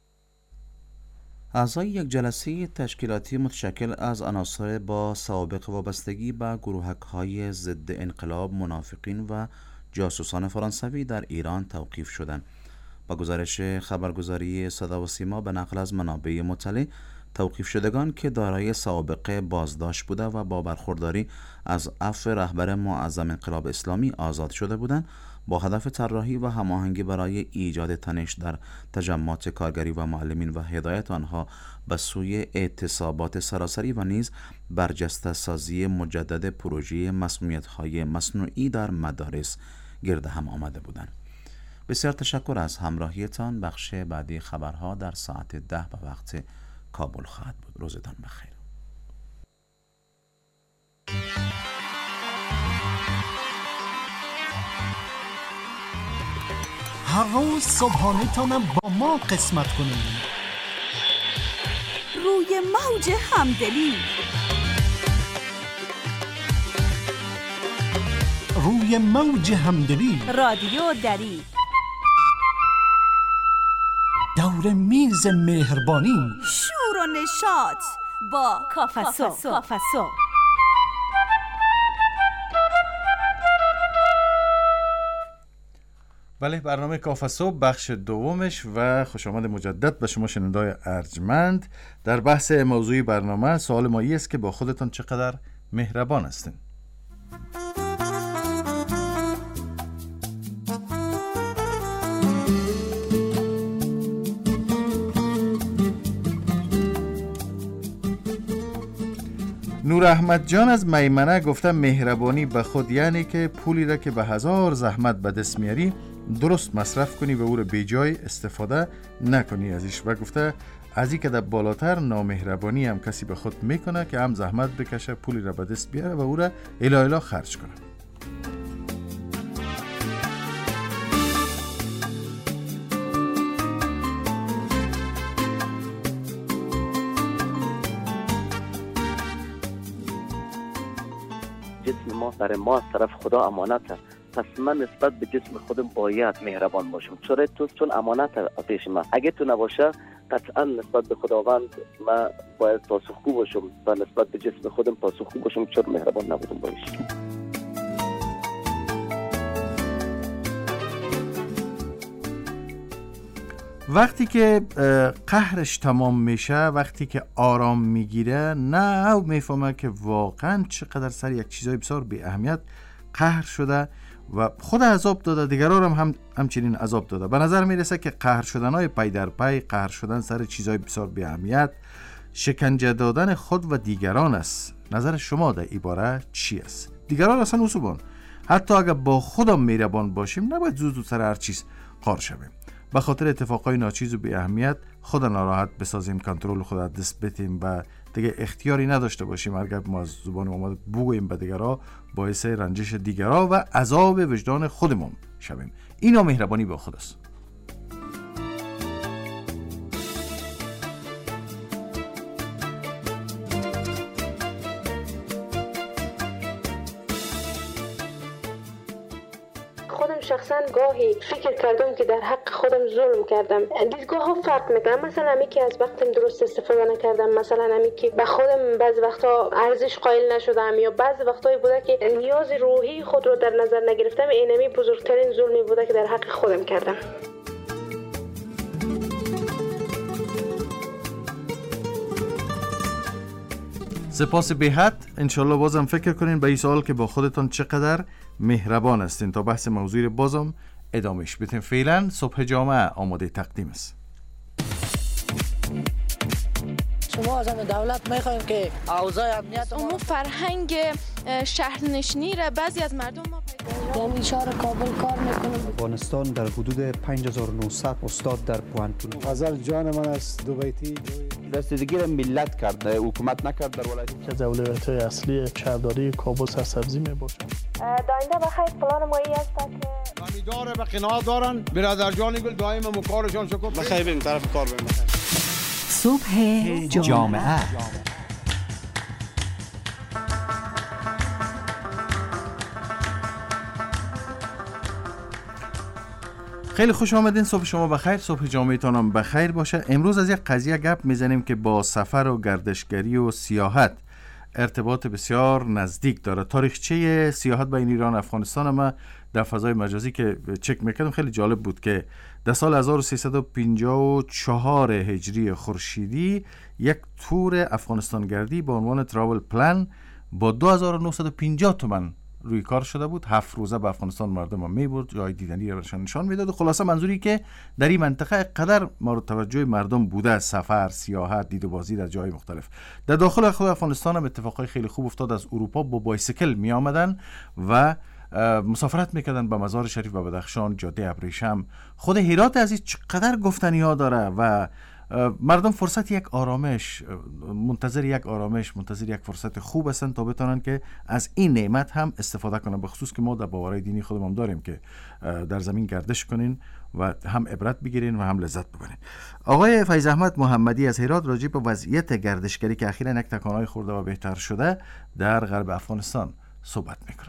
اعضای یک جلسه تشکیلاتی متشکل از عناصر با سابقه وابستگی به گروهک‌های ضد انقلاب، منافقین و جاسوسان فرانسوی در ایران توقیف شدند. با گزارش خبرگزاری صدا و سیما به نقل از منابع مطلع، توقیف شدگان که دارای سابقه بازداشت بوده و با برخورداری از عفو رهبر معظم انقلاب اسلامی آزاد شده بودند، با هدف طراحی و هماهنگی برای ایجاد تنش در تجمعات کارگری و معلمین و هدایت آنها به سوی اعتصابات سراسری و نیز برجسته سازی مجدد پروژه مسمومیت‌های مصنوعی در مدارس گرد هم آمده بودند. بسیار تشکر از همراهیتان. بخش بعدی خبرها در ساعت ده به وقت کابل خواهد بود. روزتان بخیر. هر روز صبحانه تا با ما قسمت کنید. روی موج همدلی، روی موج همدلی، رادیو دری، دور میز مهربانی، شور و نشاط با کافسو. کافسو بله، برنامه کافسو بخش دومش و خوش آمد مجدد به شما شنوندای ارجمند. در بحث موضوعی برنامه سوال ما است که با خودتان چقدر مهربان هستین؟ نور احمد جان از میمنه گفته مهربانی به خود یعنی که پولی را که به هزار زحمت به دست میاری درست مصرف کنی و او را بی جای استفاده نکنی ازش. و گفته از این که در بالاتر نامهربانی هم کسی به خود میکنه که هم زحمت بکشه پولی را به دست بیاره و او را الا الا خرج کنه. جسم ما سر ما از طرف خدا امانته، پس من نسبت به جسم خودم باید مهربان باشم، چرا تو چون امانت پیش من، اگه تو نباشه قطعا نسبت به خداوند من باید پاسخگو باشم و نسبت به جسم خودم پاسخگو باشم چرا مهربان نبودم باش. وقتی که قهرش تمام میشه، وقتی که آرام میگیره، نه او میفهمه که واقعا چقدر سر یک چیزای بسیار بی اهمیت قهر شده و خود عذاب داده، دیگران هم, هم همچنین عذاب داده. به نظر میرسه که قهر شدنهای پی در پی، قهر شدن سر چیزای بسیار بی اهمیت، شکنجه دادن خود و دیگران است. نظر شما در این باره چی است؟ دیگران اصلا اصوبان حتی اگر با خودم مهربان باشیم نباید زود زود سر هر چیز قهر شویم. به خاطر اتفاقای ناچیز و بی اهمیت خود ناراحت بسازیم، کنترل خود دست بدیم و دیگه اختیاری نداشته باشیم. اگر ما از زبان ما بگوییم به دیگران باعث رنجش دیگران و عذاب وجدان خودمون شویم. اینا مهربانی با خود است. شخصا گاهی فکر کردم که در حق خودم ظلم کردم. دیدگاه ها فرق میکنه. مثلا امی که از وقتم درست استفاده نکردم، مثلا امی که به خودم بعض وقتا ارزش قائل نشدم یا بعض وقتایی بوده که نیاز روحی خود رو در نظر نگرفتم. اینمی بزرگترین ظلمی بوده که در حق خودم کردم. سپاس بی حد. انشالله بازم فکر کنین به این سوال که با خودتان چقدر مهربان هستین. تا بحث موضوع بازم ادامهش بدیم. فعلا صبح جامعه آماده تقدیم است. شما از دولت میخوایم که اوضاع امنیت امور فرهنگ شهرنشینی را بعضی از مردم ما یعنی شهر کابل کار میکنه. افغانستان در حدود پنج هزار و نهصد استاد در پوهنتون. غزل جان من است دو بیتی رسیدگی را ملت کرد، حکومت نکرد در ولایت. از اولویت‌های اصلی شهرداری کابل سرسبزی میباشد. داینده بخیر پلان مایی است که امیدواره به قناعت دارن. برادر جان گل دائم مکارشان شکر. بخیر بریم طرف کار بریم. صبح جامعه. خیلی خوش آمدین. صبح شما بخیر، صبح جامعه‌تان هم بخیر باشه. امروز از یک قضیه گپ میزنیم که با سفر و گردشگری و سیاحت ارتباط بسیار نزدیک داره. تاریخچه سیاحت بین ایران و افغانستان ما در فضای مجازی که چک میکردم خیلی جالب بود که در سال هزار و سیصد و پنجاه و چهار هجری خورشیدی یک تور افغانستان گردی با عنوان تراول پلان با دو هزار و نهصد و پنجاه تومان روی کار شده بود. هفت روزه به افغانستان مردم هم میبرد، جای دیدنی رو نشان میداد. خلاصه منظوری که در این منطقه قدر مورد توجه مردم بوده، سفر، سیاحت، دید و بازی در جای مختلف. در داخل خود افغانستان هم اتفاقای خیلی خوب افتاد. از اروپا با بایسیکل می آمدن و مسافرت میکردن به مزار شریف و بدخشان، جاده ابریشم. خود هرات عزیز چقدر گفتنی ها داره و مردم فرصت یک آرامش منتظر یک آرامش منتظر یک فرصت خوب هستند تا بتونن که از این نعمت هم استفاده کنن، به خصوص که ما در باورهای دینی خودمون داریم که در زمین گردش کنین و هم عبرت بگیرین و هم لذت ببرین. آقای فیض احمد محمدی از هرات راجع به وضعیت گردشگری که اخیراً یک تکانهای خورده و بهتر شده در غرب افغانستان صحبت میکنن.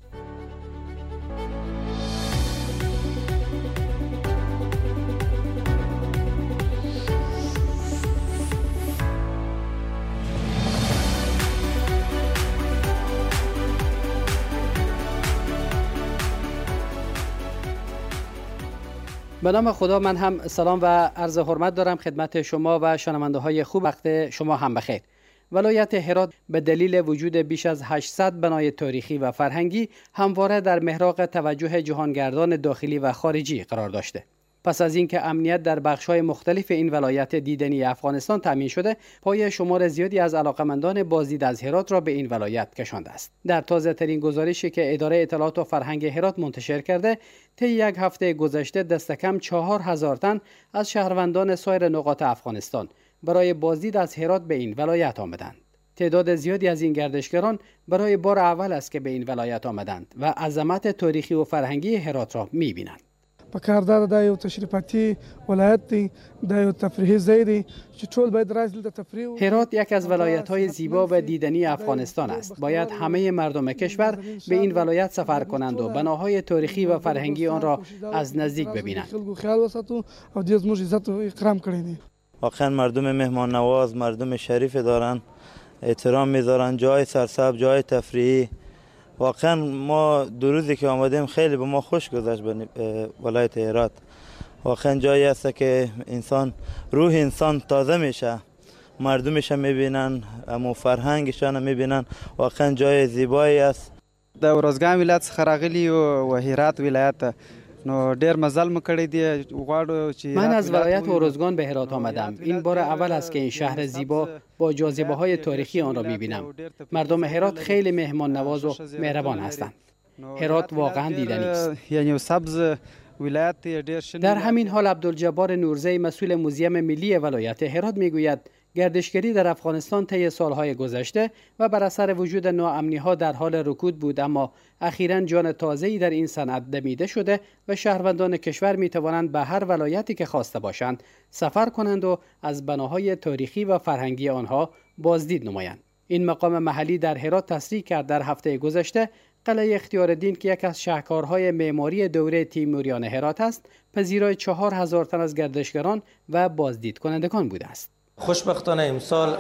به نام خدا، من هم سلام و عرض حرمت دارم خدمت شما و شنونده های خوب. وقت شما هم بخیر. ولایت هرات به دلیل وجود بیش از هشتصد بنای تاریخی و فرهنگی همواره در محراق توجه جهانگردان داخلی و خارجی قرار داشته. پس از اینکه امنیت در بخش‌های مختلف این ولایت دیدنی افغانستان تامین شده، پای شمار زیادی از علاقمندان بازدید از هرات را به این ولایت کشانده است. در تازه ترین گزارشی که اداره اطلاعات و فرهنگ هرات منتشر کرده، طی یک هفته گذشته دست کم چهار هزار تن از شهروندان سایر نقاط افغانستان برای بازدید از هرات به این ولایت آمدند. تعداد زیادی از این گردشگران برای بار اول است که به این ولایت آمدند و عظمت تاریخی و فرهنگی هرات را می‌بینند. پکاردار دا یو تشریفاتی ولایت دی، دا یو تفریحی ځای دی چې ټول باید راځي د تفریح. هرات یک از ولایت‌های زیبا و دیدنی افغانستان است. باید همه مردم کشور به این ولایت سفر کنند و بناهای تاریخی و فرهنگی آن را از نزدیک ببینند. خیال وساتو او د زموږ عزت او اکرام کړی دی. واقعا مردم مهمان نواز، مردم شریف دارن، احترام میذارن، جای سرسبز، جای تفریحی. واقعا ما دو روزی که آمدیم خیلی به ما خوش گذشت به ولایت هرات. واقعا جایی است که انسان روح انسان تازه میشه، مردمش میبینن، اما فرهنگشان میبینن. واقعا جای زیبایی است. د ورځګان ولایت څخه راغلی و هرات ولایت نو ډیر مزل مو کړی دی. غواړو چې من از ولایت ارزگان به هرات آمدم. این بار اول است که این شهر زیبا با جاذبه های تاریخی آن را میبینم. مردم هرات خیلی مهمان نواز و مهربان هستند. هرات واقعا دیدنی است. یعنی سبز ولایت ډیر شنی. در همین حال عبدالجبار نورزی مسئول موزیم ملی ولایت هرات میگوید گردشگری در افغانستان طی سالهای گذشته و بر اثر وجود ناامنی‌ها در حال رکود بود، اما اخیراً جان تازه‌ای در این صنعت دمیده شده و شهروندان کشور می‌توانند به هر ولایتی که خواسته باشند سفر کنند و از بناهای تاریخی و فرهنگی آنها بازدید نمایند. این مقام محلی در هرات تصریح کرد در هفته گذشته قلعه اختیارالدین که یک از شاهکارهای معماری دوره تیموریان هرات است، پذیرای چهار هزار تن از گردشگران و بازدید کنندگان بوده است. خوشبختانه امسال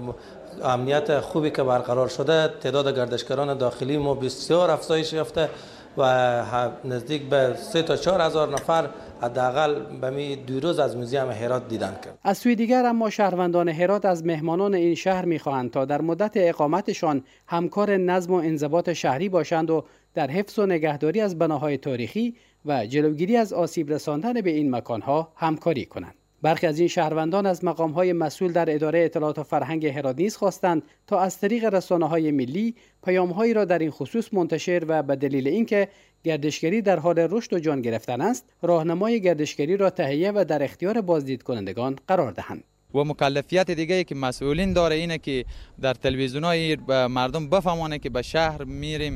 امنیت خوبی که برقرار شده، تعداد گردشگران داخلی ما بسیار افزایش یافته و نزدیک به سه تا چهار هزار نفر حداقل به می دو روز از موزیم هرات دیدن کرد. از سوی دیگر اما شهروندان هرات از مهمانان این شهر می‌خواهند تا در مدت اقامتشان همکار نظم و انضباط شهری باشند و در حفظ و نگهداری از بناهای تاریخی و جلوگیری از آسیب رساندن به این مکانها همکاری کنند. برخی از این شهروندان از مقام‌های مسئول در اداره اطلاعات و فرهنگ هرات نیز خواستند تا از طریق رسانه‌های ملی پیام‌هایی را در این خصوص منتشر و به دلیل اینکه گردشگری در حال رشد و جان گرفتن است، راهنمای گردشگری را تهیه و در اختیار بازدید کنندگان قرار دهند. و مکلفیت دیگه که مسئولین داره اینه که در تلویزیون‌های مردم بفهمونه که به شهر میریم،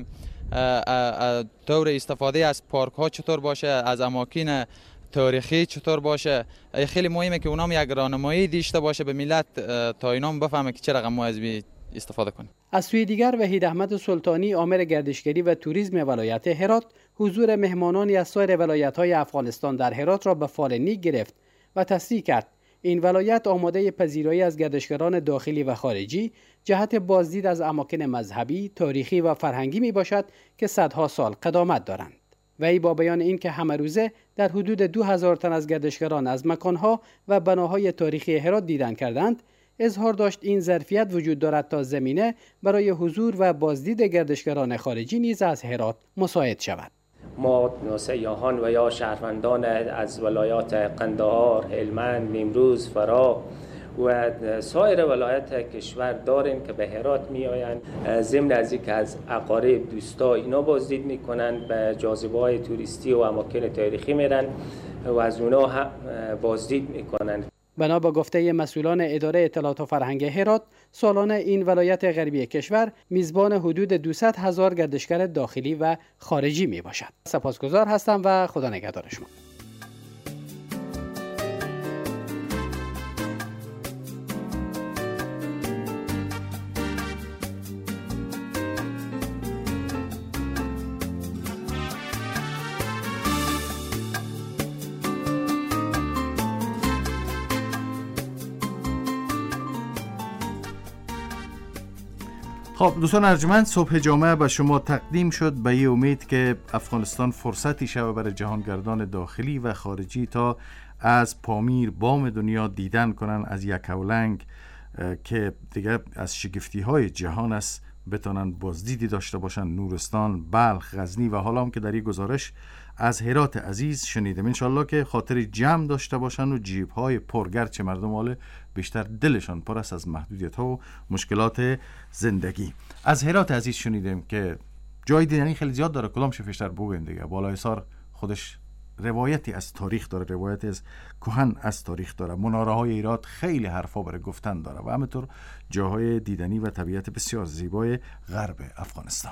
طور استفاده از پارک‌ها چطور باشه، از اماکن تاریخی چطور باشه. خیلی مهمه که اونام یک راهنمایی داشته باشه به ملت تا اینام بفهمه که چه رقم ما از بی استفاده کنیم. از سوی دیگر وحید احمد سلطانی آمر گردشگری و توریسم ولایت هرات حضور مهمانانی از سایر ولایت‌های افغانستان در هرات را به فال نیک گرفت و تصریح کرد این ولایت آماده پذیرایی از گردشگران داخلی و خارجی جهت بازدید از اماکن مذهبی، تاریخی و فرهنگی می باشد که صدها سال قدامت دارند. وی با بیان این که همه روزه در حدود دو هزار تن از گردشگران از مکانها و بناهای تاریخی هرات دیدن کردند، اظهار داشت این ظرفیت وجود دارد تا زمینه برای حضور و بازدید گردشگران خارجی نیز از هرات مساعد شود. ما سیاحان و یا شهروندان از ولایات قندهار، هلمند، نیمروز، فرا و سایر ولایت کشور داریم که به هرات می آیند. ضمن از اینکه از اقارب، دوستا اینا بازدید میکنند، به جاذبه های توریستی و اماکن تاریخی میرن و از اونا هم بازدید میکنند. بنا به گفته مسئولان اداره اطلاعات و فرهنگ هرات، سالانه این ولایت غربی کشور میزبان حدود دویست هزار گردشگر داخلی و خارجی می باشد. سپاسگزار هستم و خدا نگهدار شما. خب دوستان ارجمند، صبح جامعه به شما تقدیم شد به این امید که افغانستان فرصتی شود برای جهانگردان داخلی و خارجی تا از پامیر بام دنیا دیدن کنن، از یکاولنگ که دیگه از شگفتی های جهان است بتونن بازدیدی داشته باشن، نورستان، بلخ، غزنی و حالا هم که در این گزارش از هرات عزیز شنیدم. انشالله که خاطر جمع داشته باشن و جیب های پرگرچه مردم حال بیشتر دلشان پر است از محدودیت ها و مشکلات زندگی. از هرات عزیز شنیدیم که جای دیدنی خیلی زیاد داره، کلام شفشتر بگویم دیگه. بالایسار خودش روایتی از تاریخ داره، روایتی از کهن از تاریخ داره. مناره های هرات خیلی حرفا برای گفتن داره و همینطور جاهای دیدنی و طبیعت بسیار زیبای غرب افغانستان.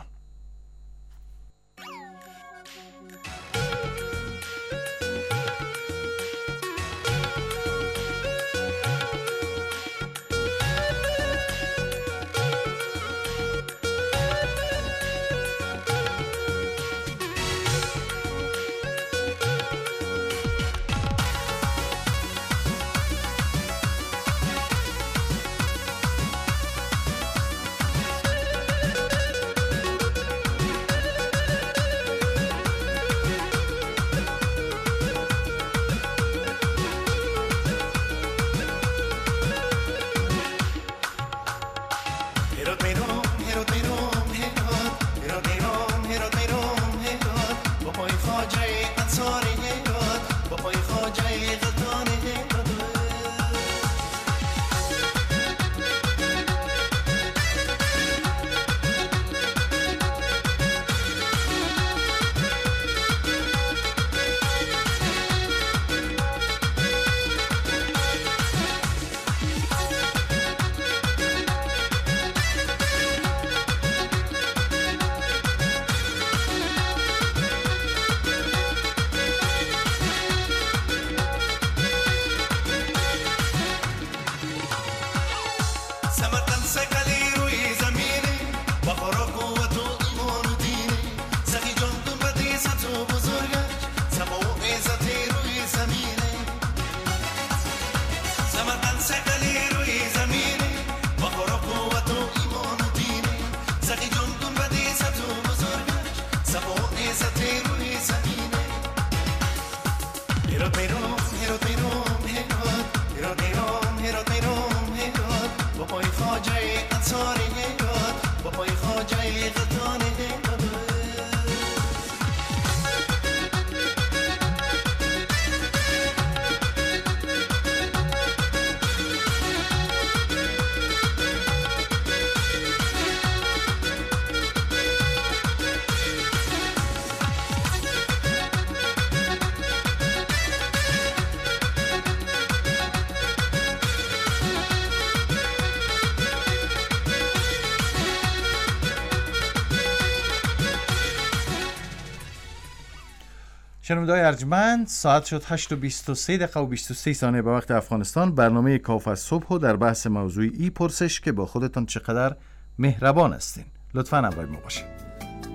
شنونده‌های ارجمند، ساعت شد هشت و بیست و سه دقیقه و بیست و سه ثانیه به وقت افغانستان. برنامه کاف از صبح و در بحث موضوعی ای پرسش که با خودتان چقدر مهربان هستین. لطفاً همراه ما باشید.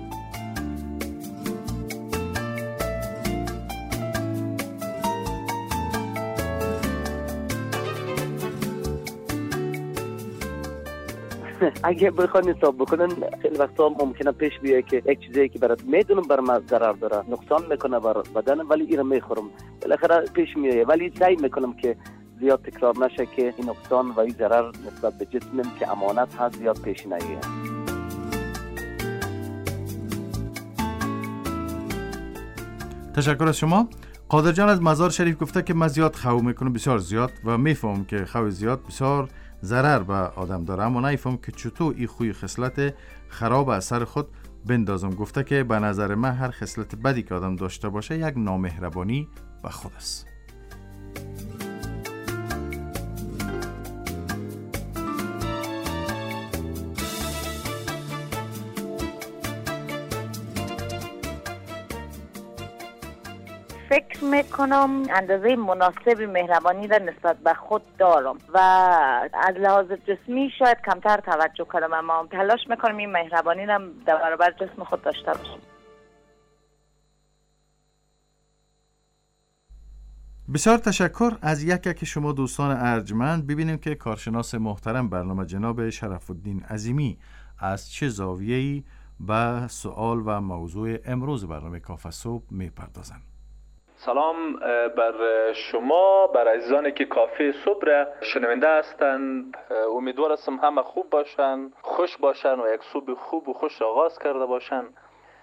اگه بخوان حساب بکنن خیلی وقتا ممکنه پیش بیاد که یک چیزی که برات میدونم بر من ضرر داره، نقصان میکنه بر بدنم، ولی اینو میخورم، بالاخره پیش میاد. ولی سعی میکنم که زیاد تکرار نشه که این نقصان و این ضرر نسبت به جسمم که امانت هست زیاد پیش نیاد. تشکر از شما. قادر جان از مزار شریف گفته که من زیاد خو میکنم، بسیار زیاد، و میفهم که خو زیاد بسیار ضرر به آدم داره، اما نمیفهم که چطور این خوی خصلت خراب اثر خود بندازم. گفته که به نظر من هر خصلت بدی که آدم داشته باشه یک نامهربانی به خود است. فکر میکنم اندازه مناسب مهربانی را نسبت به خود دارم و از لحاظ جسمی شاید کمتر توجه کنم، اما تلاش میکنم این مهربانی را در برابر جسم خود داشته باشم. بسیار تشکر از یک یک شما دوستان ارجمند. ببینیم که کارشناس محترم برنامه جناب شرف الدین عظیمی از چه زاویه‌ای به سوال و موضوع امروز برنامه کافه صبح میپردازند. سلام بر شما، بر عزیزانی که کافه صبح را شنونده هستند. امیدوار هستم همه خوب باشند، خوش باشند و یک صبح خوب و خوش آغاز کرده باشند.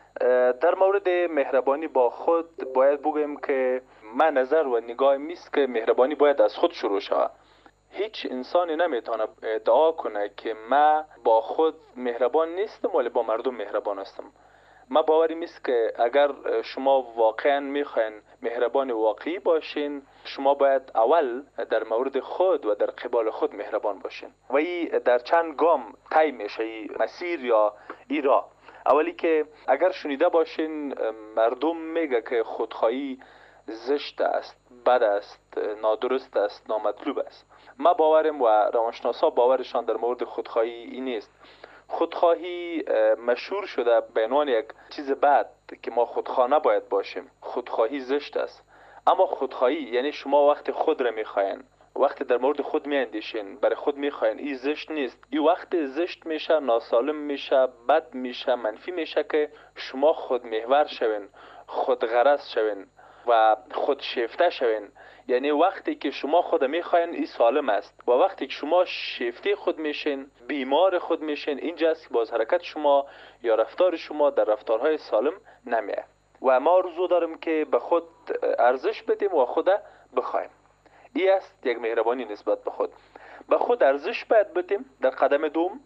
در مورد مهربانی با خود باید بگویم که من نظر و نگاه میست که مهربانی باید از خود شروع شود. هیچ انسانی نمیتونه ادعا کنه که من با خود مهربان نیستم ولی با مردم مهربان هستم. من باورم است که اگر شما واقعا میخواین مهربان واقعی باشین، شما باید اول در مورد خود و در قبال خود مهربان باشین و این در چند گام طی میشه این مسیر یا این راه. اولی که اگر شنیده باشین مردم میگه که خودخواهی زشت است، بد است، نادرست است، نامطلوب است. ما باورم و روانشناسا باورشان در مورد خودخواهی این نیست. خودخواهی مشهور شده به عنوان یک چیز بد که ما خودخواه نباید باشیم. خودخواهی زشت است. اما خودخواهی یعنی شما وقت خود را میخواین، وقتی در مورد خود میاندیشین، برای خود میخواین، این زشت نیست. این وقت زشت میشه، ناسالم میشه، بد میشه، منفی میشه که شما خود محور شوین، خود غرض شوین و خود شیفته شوین. یعنی وقتی که شما خود میخواین این سالم است و وقتی که شما شیفته خود میشین، بیمار خود میشین، اینجاست که باز حرکت شما یا رفتار شما در رفتارهای سالم نمیه. و ما آرزو داریم که به خود ارزش بدیم و خود بخوایم. این است یک مهربانی نسبت به خود. به خود ارزش باید بدیم در قدم دوم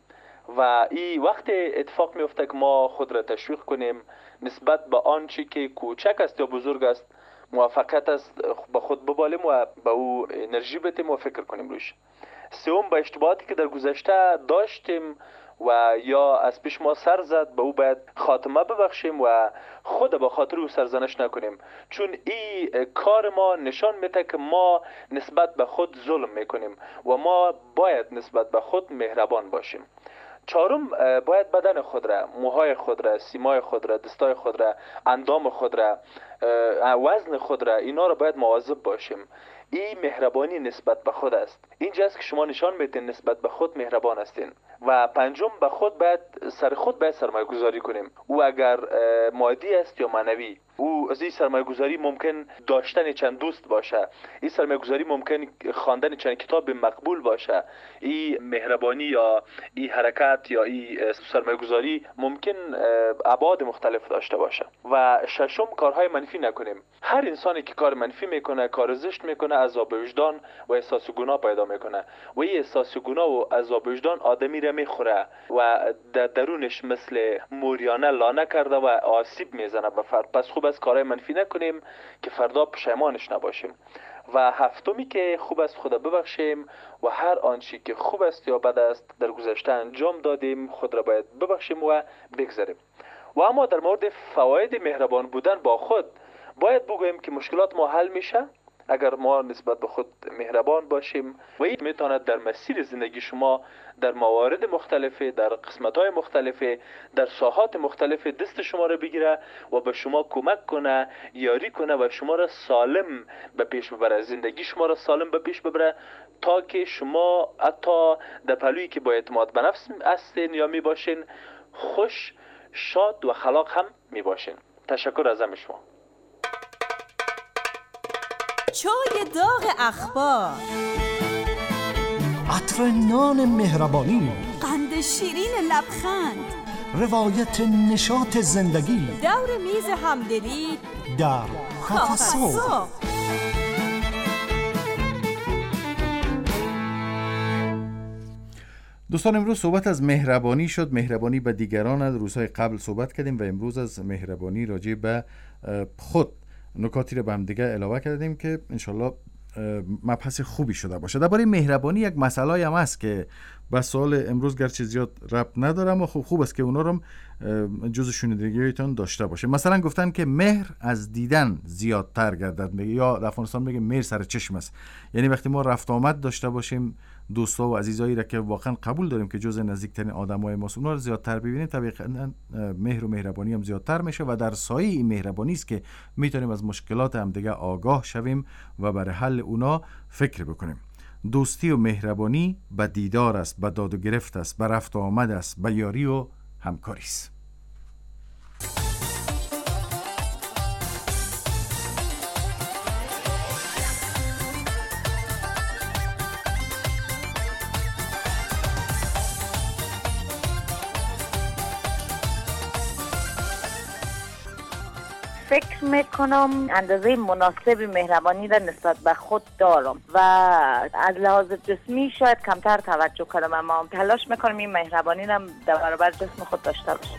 و این وقت اتفاق میفته که ما خود را تشویق کنیم نسبت به آنچه که کوچک است یا بزرگ است، موفقیت است به خود ببالیم و به او انرژی بدیم و فکر کنیم روش. سوم، به اشتباهاتی که در گذشته داشتیم و یا از پیش ما سر زد به او باید خاتمه ببخشیم و خود به خاطر او سرزنش نکنیم، چون این کار ما نشان میده که ما نسبت به خود ظلم میکنیم و ما باید نسبت به خود مهربان باشیم. چهارم، باید بدن خود را، موهای خود را، سیمای خود را، دستای خود را، اندام خود را، وزن خود را، اینا را باید مواظب باشیم. این مهربانی نسبت به خود است. اینجاست که شما نشان میدین نسبت به خود مهربان هستین. و پنجم، به خود باید سر خود باید سرمایه گذاری کنیم. او اگر مادی است یا معنوی، او از این سرمایه گذاری ممکن داشتن چند دوست باشه، این سرمایه گذاری ممکن خواندن چند کتاب مقبول باشه، این مهربانی یا این حرکت یا این سرمایه گذاری ممکن ابعاد مختلف داشته باشه. و ششم، کارهای منفی نکنیم. هر انسانی که کار منفی میکنه، کار زشت میکنه، عذاب وجدان و احساس گناه پیدا میکنه و این احساس گناه و عذاب وجدان آدمی را میخوره و در درونش مثل موریانه لانه کرده و آسیب میزنه به فرد. پس خوب است کارهای منفی نکنیم که فردا پشیمانش نباشیم. و هفتمی که خوب است خدا ببخشیم و هر آنچه که خوب است یا بد است در گذشته انجام دادیم خود را باید ببخشیم و بگذاریم. و اما در مورد فواید مهربان بودن با خود باید بگوییم که مشکلات ما حل میشه اگر ما نسبت به خود مهربان باشیم و این میتواند در مسیر زندگی شما در موارد مختلفه، در قسمت‌های مختلفه، در ساحات مختلف دست شما را بگیره و به شما کمک کنه، یاری کنه و شما را سالم به پیش ببره، زندگی شما را سالم به پیش ببره تا که شما حتی در پلویی که با اعتماد به نفس هستین یا می باشین خوش، شاد و خلاق هم می باشین. تشکر از همه شما. چای داغ اخبار، عطر نان مهربانی، قند شیرین لبخند، روایت نشاط زندگی، دور میز همدلی در کافه صبح. دوستان امروز صحبت از مهربانی شد، مهربانی به دیگران. از روزهای قبل صحبت کردیم و امروز از مهربانی راجع به خود نکاتی رو به هم دیگه علاوه کردیم که انشالله مبحث خوبی شده باشه. درباره مهربانی یک مسئله هم هست که با سوال امروز گرچه زیاد ربط ندارم و خوب خوب است که اونا رو جز شنیدگیتون داشته باشه. مثلا گفتن که مهر از دیدن زیادتر گردد، میگه، یا در افغانستان میگه مهر سر چشم است. یعنی وقتی ما رفت آمد داشته باشیم دوستا و عزیزایی را که واقعا قبول داریم که جز نزدیکترین آدمای ماست، اونا رو زیادتر ببینیم، طبیعتا مهر و مهربانی هم زیادتر میشه و در سایه این مهربانی است که میتونیم از مشکلات هم دیگه آگاه شویم و برای حل اونا فکر بکنیم. دوستی و مهربانی به دیدار است، به داد و گرفت است، به رفت و آمد است، به یاری و همکاری است. فکر میکنم اندازه مناسب مهربانی را نسبت به خود دارم و از لحاظ جسمی شاید کمتر توجه کنم، اما تلاش میکنم این مهربانی را در برابر جسم خود داشته باشم.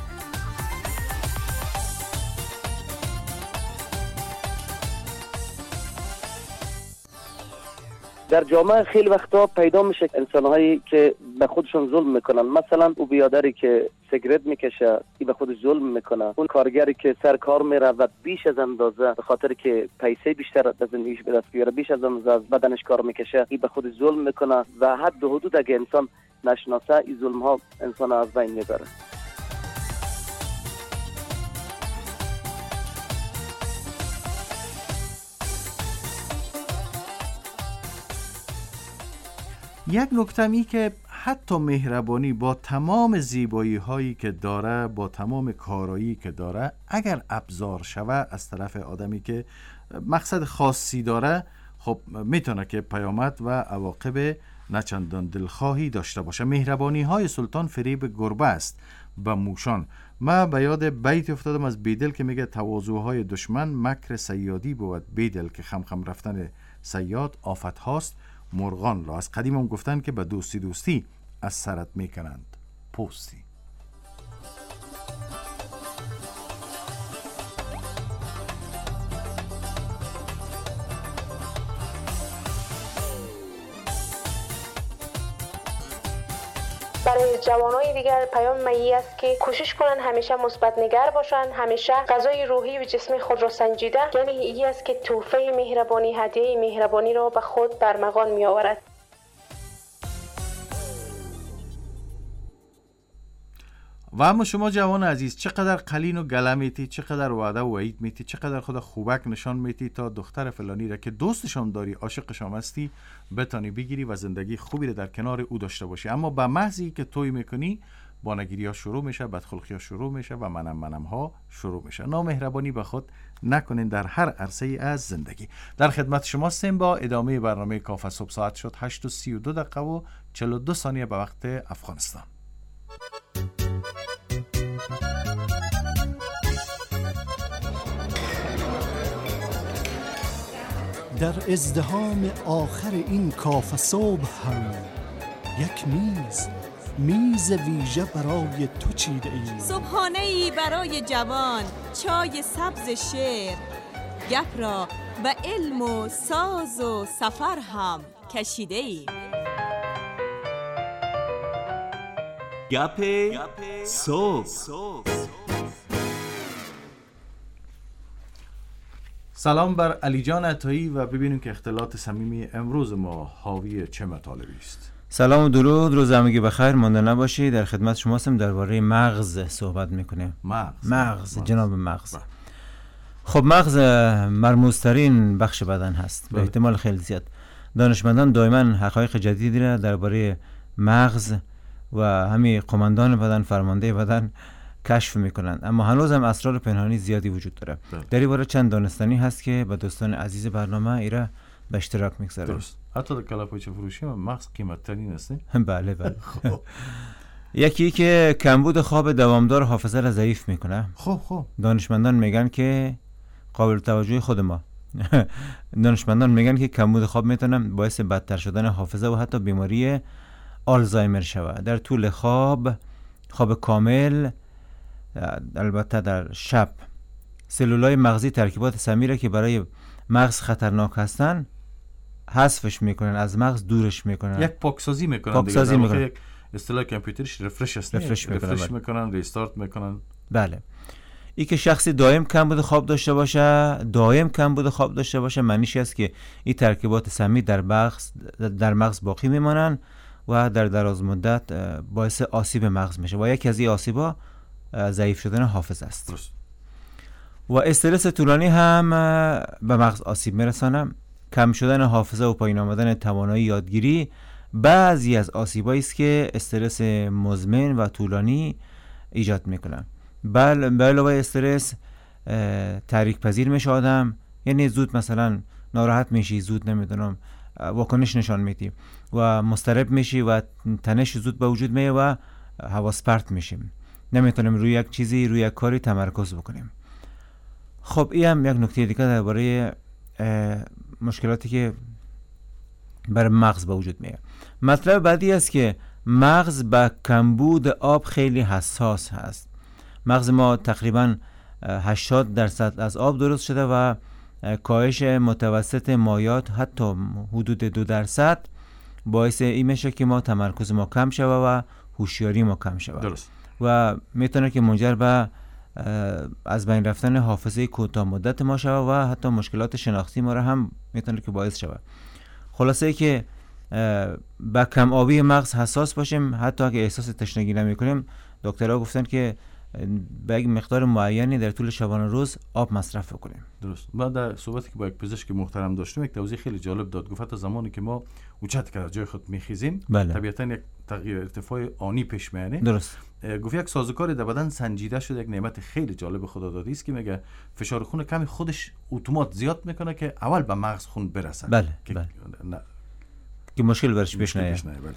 در جامعه خیلی وقتا پیدا میشه انسان‌هایی که به خودشون ظلم میکنن. مثلا او بیادری که سیگرت میکشه این به خودش ظلم میکنه، اون کارگری که سر کار میره و بیش از اندازه به خاطر که پیسه بیشتر از زندگیش به دست بیاره بیش از اندازه از بدنش کار میکشه، این به خودش ظلم میکنه و حد و حدود اگه انسان نشناسه این ظلم ها انسان از بین میبره. یک نکته می که حتی مهربانی با تمام زیبایی هایی که داره، با تمام کارایی که داره، اگر ابزار شوه از طرف آدمی که مقصد خاصی داره، خب میتونه که پیامد و عواقب نچندان دلخواهی داشته باشه. مهربانی های سلطان فریب گربه است به موشان. من به یاد بیت افتادم از بیدل که میگه تواضع های دشمن مکر صیادی بود، بیدل که خم خم رفتن صیاد آفت هاست مرغان را. از قدیم هم گفتن که به دوستی دوستی از سرت میکنند پوستی. برای جوانای دیگر پیام می است که کوشش کنن همیشه مثبت نگر باشن، همیشه غذای روحی و جسمی خود را سنجیده، یعنی این است که تحفه مهربانی، هدیه مهربانی را به خود برمغان می آورد. و اما شما جوان عزیز چقدر قلین و گله میتی، چقدر وعده و وعید میتی، چقدر خود خوبک نشان میتی تا دختر فلانی را که دوستشان داری، عاشقشان هستی، بتانی بگیری و زندگی خوبی را در کنار او داشته باشی. اما به محضی که توی میکنی بانگیری ها شروع میشه، بدخلقی ها شروع میشه و منم منم ها شروع میشه. نامهربانی به خود نکنین در هر عرصه ای از زندگی. در خدمت شما هستیم با ادامه برنامه کافه صبح. ساعت شد هشت و سی و دو دقیقه و چهل و دو ثانیه به وقت افغانستان. در ازدحام آخر این کافه صبح هم یک میز میز ویژه برای تو چیده ایم. صبحانه‌ای برای جوان، چای سبز شعر، گپ را به علم و ساز و سفر هم کشیده ایم. گپ صبح. سلام بر علی جان عطایی و ببینیم که اختلاط صمیمی امروز ما حاوی چه مطالبی است. سلام و درود، روز همگی بخیر، مانده نباشی. در خدمت شما هستم، درباره مغز صحبت میکنیم. مغز مغز, مغز. جناب مغز. خب مغز مرموزترین بخش بدن هست به احتمال خیلی زیاد. دانشمندان دائما حقایق جدیدی را درباره مغز و همین قماندان بدن، فرمانده بدن کشف میکنند، اما هنوز هم اسرار پنهانی زیادی وجود داره. در این باره چند دانستنی هست که به دوستان عزیز برنامه ایره به اشتراک میگذارم. درست. حتی در کلاپوچه فروشی هم مغز قیمت ترین است. بله بله. یکی که کمبود خواب دوامدار حافظه را ضعیف میکنه. خب خب دانشمندان میگن که قابل توجه خود ما دانشمندان میگن که کمبود خواب میتونه باعث بدتر شدن حافظه و حتی بیماری آلزایمر شود. در طول خواب، خواب کامل، البته در شب، سلولای مغزی ترکیبات سمیره که برای مغز خطرناک هستن حذفش میکنن، از مغز دورش میکنن، یک پاکسازی میکنن. پاکسازی میکنن. یک اصطلاح کامپیوترش رفرش است. رفرش میکنن, رفرش میکنن، ریستارت میکنن. بله. این که شخصی دائم کمبود خواب داشته باشه، دائم کمبود خواب داشته باشه، معنیش است که این ترکیبات سمی در مغز در مغز باقی میمانن و در دراز مدت باعث آسیب مغز میشه و یکی از این آسیبا ضعیف شدن حافظه است. درست. و استرس طولانی هم به مغز آسیب میرسانه. کم شدن حافظه و پایین آمدن توانایی یادگیری بعضی از آسیبایی است که استرس مزمن و طولانی ایجاد میکنه. بله به علاوه استرس تحریک پذیر میشه آدم، یعنی زود مثلا ناراحت میشی، زود نمیدونم واکنش نشان میدی و مضطرب میشی و تنش زود به وجود میاد و حواس پرت میشیم، نمیتونیم روی یک چیزی روی یک کاری تمرکز بکنیم. خب این هم یک نکته دیگه درباره مشکلاتی که برای مغز به وجود میاد. مطلب بعدی است که مغز به کمبود آب خیلی حساس هست. مغز ما تقریبا هشتاد درصد از آب درست شده و کاهش متوسط مایات حتی حدود دو درصد باعث این میشه که ما تمرکز ما کم شده و هوشیاری ما کم شده. درست. و میتونه که منجر به از بین رفتن حافظه کوتاه مدت ما شده و حتی مشکلات شناختی ما را هم میتونه که باعث شده. خلاصه ای که به کم آبی مغز حساس باشیم. حتی اگه احساس تشنگی نمی کنیم، دکترها گفتن که به یک مقدار معینی در طول شبانه روز آب مصرف کنیم. درست. بعد در صحبتی که با یک پزشک محترم داشتیم، یک توضیح خیلی جالب داد. گفت زمانی که ما اوچت که از جای خود میخیزیم، بله. طبیعتا یک تغییر ارتفاع آنی پیش میاد. درست. گفت یک سازوکار در بدن سنجیده شده، یک نعمت خیلی جالب خدا دادی است که میگه فشار خون کمی خودش اتومات زیاد میکنه که اول به مغز خون برسه. بله. که بله. نه. که مشکل برش پیش نیاد.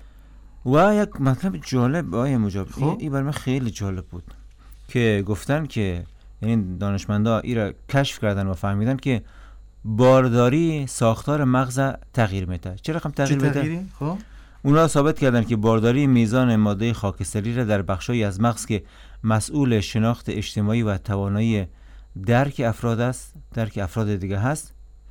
و یک مطلب جالب آیه مجاب، خب؟ این برای من خیلی جالب بود که گفتن که یعنی دانشمندا این را کشف کردن و فهمیدن که بارداری ساختار مغز تغییر میده. چرا رقم تغییر میده؟ خب اونا ثابت کردن که بارداری میزان ماده خاکستری را در بخشایی از مغز که مسئول شناخت اجتماعی و توانایی درک افراد است، درک افراد دیگه هست،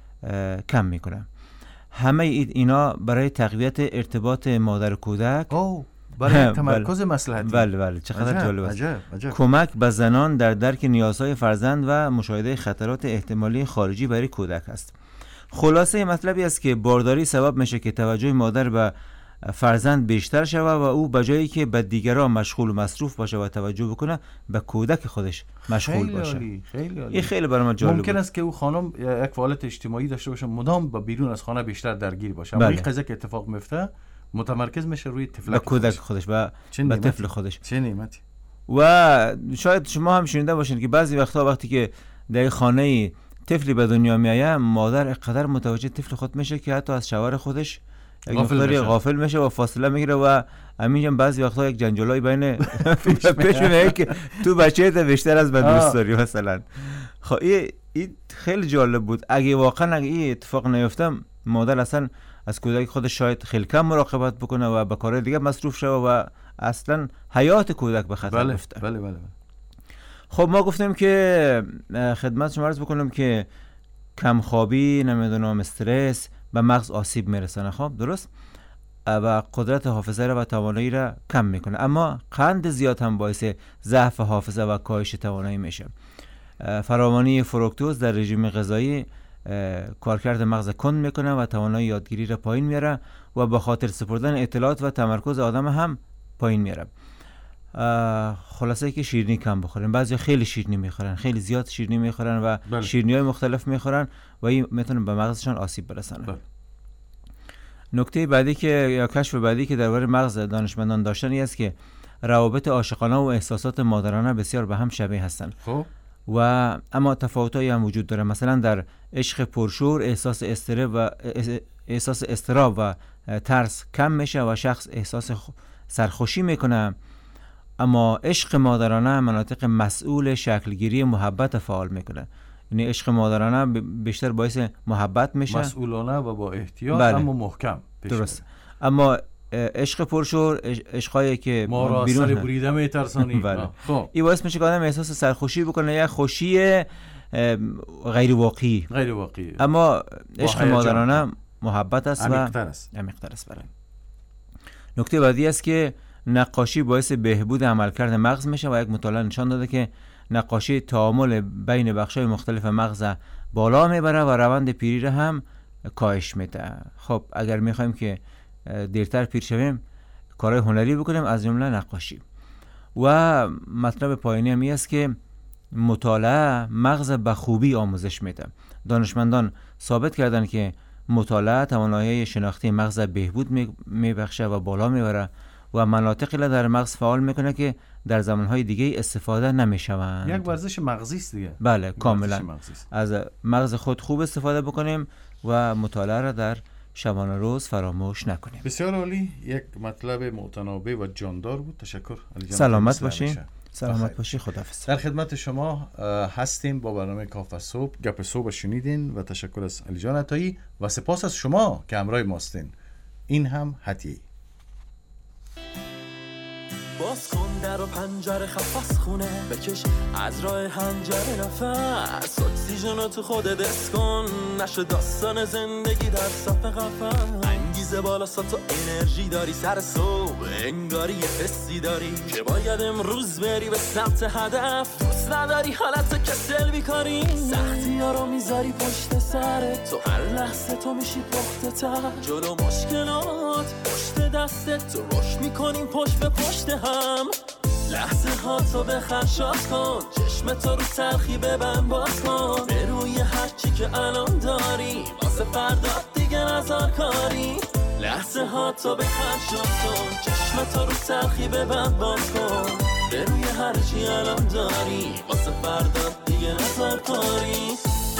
کم میکنه. همه اینا برای تقویت ارتباط مادر و کودک، اوه برای تمرکز مصلحتی. بله بله چقدر جالب است. عجب، عجب. کمک به زنان در درک نیازهای فرزند و مشاهده خطرات احتمالی خارجی برای کودک است. خلاصه مطلبی است که بارداری سبب میشه که توجه مادر به فرزند بیشتر شود و او به جایی که به دیگران مشغول و مصروف باشه و توجه بکنه، به کودک خودش مشغول خیلی باشه. عالی، خیلی عالی. این خیلی برای من جالب ممکن بود. است که او خانم یک فعالیت اجتماعی داشته باشه، مدام با بیرون از خانه بیشتر درگیر باشه، اما بله. این قضیه که اتفاق میفته متمرکز میشه روی طفل به کودک خودش و به طفل خودش. چه نعمتی. و شاید شما هم شنیده باشین که بعضی وقتا وقتی که در خانه طفلی به دنیا میایه، مادر اقدر متوجه طفل خود میشه که حتی از شوهر خودش یک مقداری غافل میشه و فاصله میگیره و همینجا بعضی وقتا یک جنجالای بین پیش میاد که تو بچه‌ت بیشتر از من دوست داری مثلا. خب این این خیلی جالب بود. اگه واقعا اگه این اتفاق نیفته، مادر اصلا از کودک خودش شاید خیلی کم مراقبت بکنه و به کارهای دیگه مصروف شه و اصلا حیات کودک به خطر بیفته. بله بله بله. خب ما گفتیم که خدمت شما عرض بکنم که کم خوابی، نمیدونم استرس به مغز آسیب میرسونه. خب درست، و قدرت حافظه را و توانایی را کم میکنه. اما قند زیاد هم باعث ضعف حافظه و کاهش توانایی میشه. فراوانی فروکتوز در رژیم غذایی کارکرد مغز کند میکنه و توانایی یادگیری را پایین میاره و به خاطر سپردن اطلاعات و تمرکز آدم هم پایین میاره. خلاصه که شیرینی کم بخورن. بعضی خیلی شیرینی میخورن، خیلی زیاد شیرینی میخورن و بله. شیرینی‌های مختلف میخورن و این میتونه به مغزشان آسیب برسونه. بله. نکته بعدی که یا کشف بعدی که درباره مغز دانشمندان داشتن این است که روابط عاشقانه و احساسات مادرانه بسیار به هم شبیه هستند. خب و اما تفاوتایی هم وجود داره. مثلا در عشق پرشور احساس استراب و احساس استراب و ترس کم میشه و شخص احساس سرخوشی میکنه. اما عشق مادرانه مناطق مسئول شکلگیری محبت فعال میکنه. یعنی عشق مادرانه بیشتر باعث محبت میشه، مسئولانه و با احتیاط. بله. اما محکم. درست. اما عشق پرشور عشقایی که ما را بیرون سر بریده میترسانی. بله. خب این باعث میشه که آدم احساس سرخوشی بکنه، یا خوشی غیر واقعی. غیر واقعی. اما عشق مادرانه محبت است عمیق‌تر و است. عمیق‌تر است. بله. نکته بعدی است که نقاشی باعث بهبود عملکرد مغز میشه و یک مطالعه نشان داده که نقاشی تعامل بین بخش‌های مختلف مغز بالا میبره و روند پیری را هم کاهش میده. خب اگر میخوایم که دیرتر پیر شویم کارهای هنری بکنیم، از جمله نقاشی. و مطلب پایانی هم است که مطالعه مغز به خوبی آموزش میده. دانشمندان ثابت کردن که مطالعه توانایی شناختی مغز بهبود میبخشه و بالا میبره و مناطقی را در مغز فعال میکنه که در زمانهای دیگه استفاده نمیشوند. یک ورزش مغزی است دیگه. بله کاملا. از مغز خود خوب استفاده بکنیم و مطالعه را در شبانه روز فراموش نکنیم. بسیار عالی. یک مطلب متنابه و جاندار بود. تشکر علی جان. سلامت باشین. سلامت باشی. خداحافظ. در خدمت شما هستیم با برنامه کافه صبح. گپ صبح شنیدین و تشکر از علی جان عطایی و سپاس از شما که همراه ماستین. این هم حتیه. باز کن در و پنجره خفص خونه بکش از راه هنجره نفس اکسیژن رو تو خودت حس کن نشه داستان زندگی در صف قفس انگیزه بالا سا تو انرژی داری سر صبح انگاری یه حسی داری که باید امروز بری به سمت هدف دوست نداری حالت کسل بیکاری سختی ها رو میذاری پشت سرت تو هر لحظه تو میشی پخته تر جلو مشکلات پشت دستت تو رشد میکنیم پشت به پشت هم لحظه ها تو بخرشات کن چشم تو رو تلخی ببند باز کن به روی هر چی که الان داری واسه فردا دیگه نزار کاری لحظه ها تو بخرشات کن چشم تو رو تلخی ببند باز کن به روی هر چی الان داری واسه فردا دیگه نزار کاری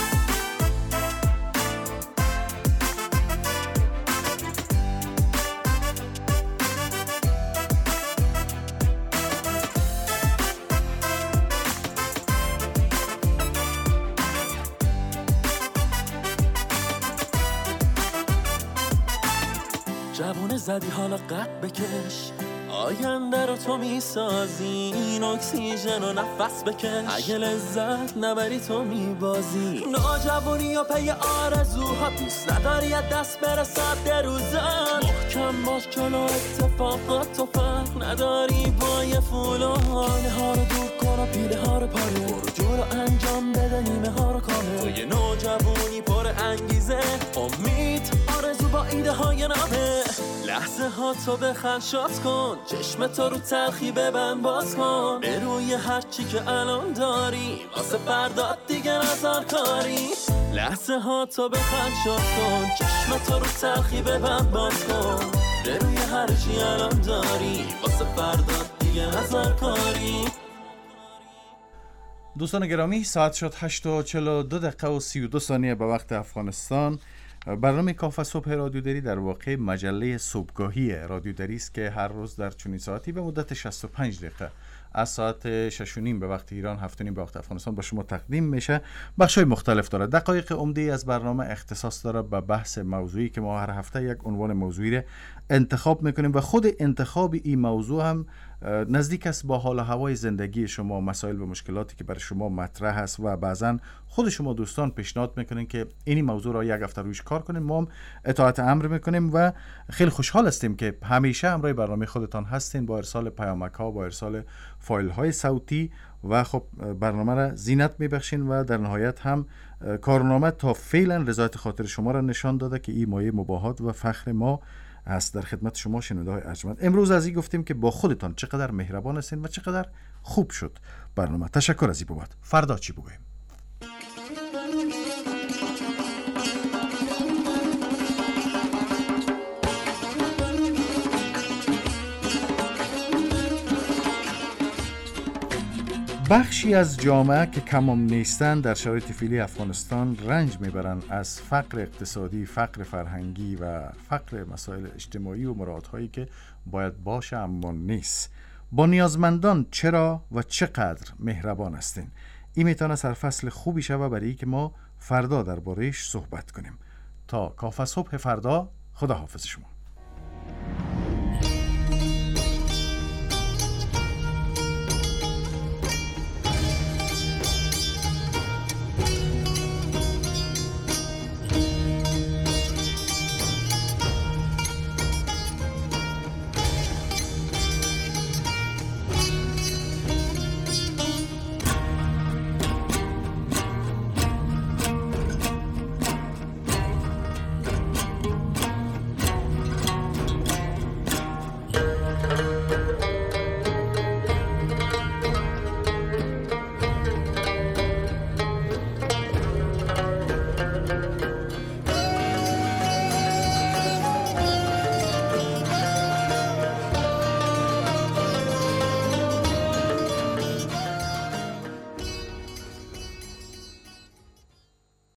جوونه زدی حالا قد بکش آینده رو تو میسازی این اکسیژن رو نفس بکش اگه لذت نبری تو میبازی ناجوانی یا پی آرزوها دوست نداری از دست برسد در روزن محکم باش جلو اتفاقات تو فرق نداری با یه فولانه ها رو دور کن و پیله ها رو پاره برو جلو انجام بده نیمه ها رو کامل تو یه نوجوانی پر انگیزه امید آرزو با ایده های نامه لحظه ها تو بخرشات کن چشم تو رو تلخی ببند باز کن به روی هر چی که الان داری واسه فردا دیگه نزار کاری لحظه ها تو بخرشات کن چشم تو رو تلخی ببند باز کن به روی هر چی الان داری واسه فردا دیگه نزار کاری. دوستان گرامی ساعت شد هشت و چهل و دو دقیقه و سی و دو ثانیه به وقت افغانستان. برنامه کافه صبح رادیو دری در واقع مجله صبحگاهی رادیو دری است که هر روز در چنین ساعتی به مدت شصت و پنج دقیقه از ساعت شش و نیم به وقت ایران، هفت و نیم به وقت افغانستان با شما تقدیم میشه. بخشای مختلف داره. دقایق عمده از برنامه اختصاص داره به بحث موضوعی که ما هر هفته یک عنوان موضوعی را انتخاب میکنیم و خود انتخاب این موضوع هم نزدیک است با حال و هوای زندگی شما، مسائل و مشکلاتی که برای شما مطرح است و بعضا خود شما دوستان پیشنهاد میکنین که این موضوع را یک هفته روش کار کنیم. ما هم اطاعت امر میکنیم و خیلی خوشحال هستیم که همیشه همراه برنامه خودتان هستین با ارسال پیامک ها، با ارسال فایل های صوتی و خب برنامه را زینت میبخشین و در نهایت هم کارنامه تا فعلا رضایت خاطر شما را نشان داده که این مایه مباهات و فخر ما هست. در خدمت شما شنونده های ارجمند امروز از این گفتیم که با خودتان چقدر مهربان هستین و چقدر خوب شد برنامه. تشکر از این بابت. فردا چی بگویم؟ بخشی از جامعه که کمام نیستند در شرایط فعلی افغانستان رنج میبرند از فقر اقتصادی، فقر فرهنگی و فقر مسائل اجتماعی و مرادهایی که باید باشه اما نیست. با نیازمندان چرا و چقدر مهربان هستین؟ این میتونه سرفصل خوبی شود برای که ما فردا درباره‌اش صحبت کنیم. تا کافه صبح فردا، خدا حافظ شما.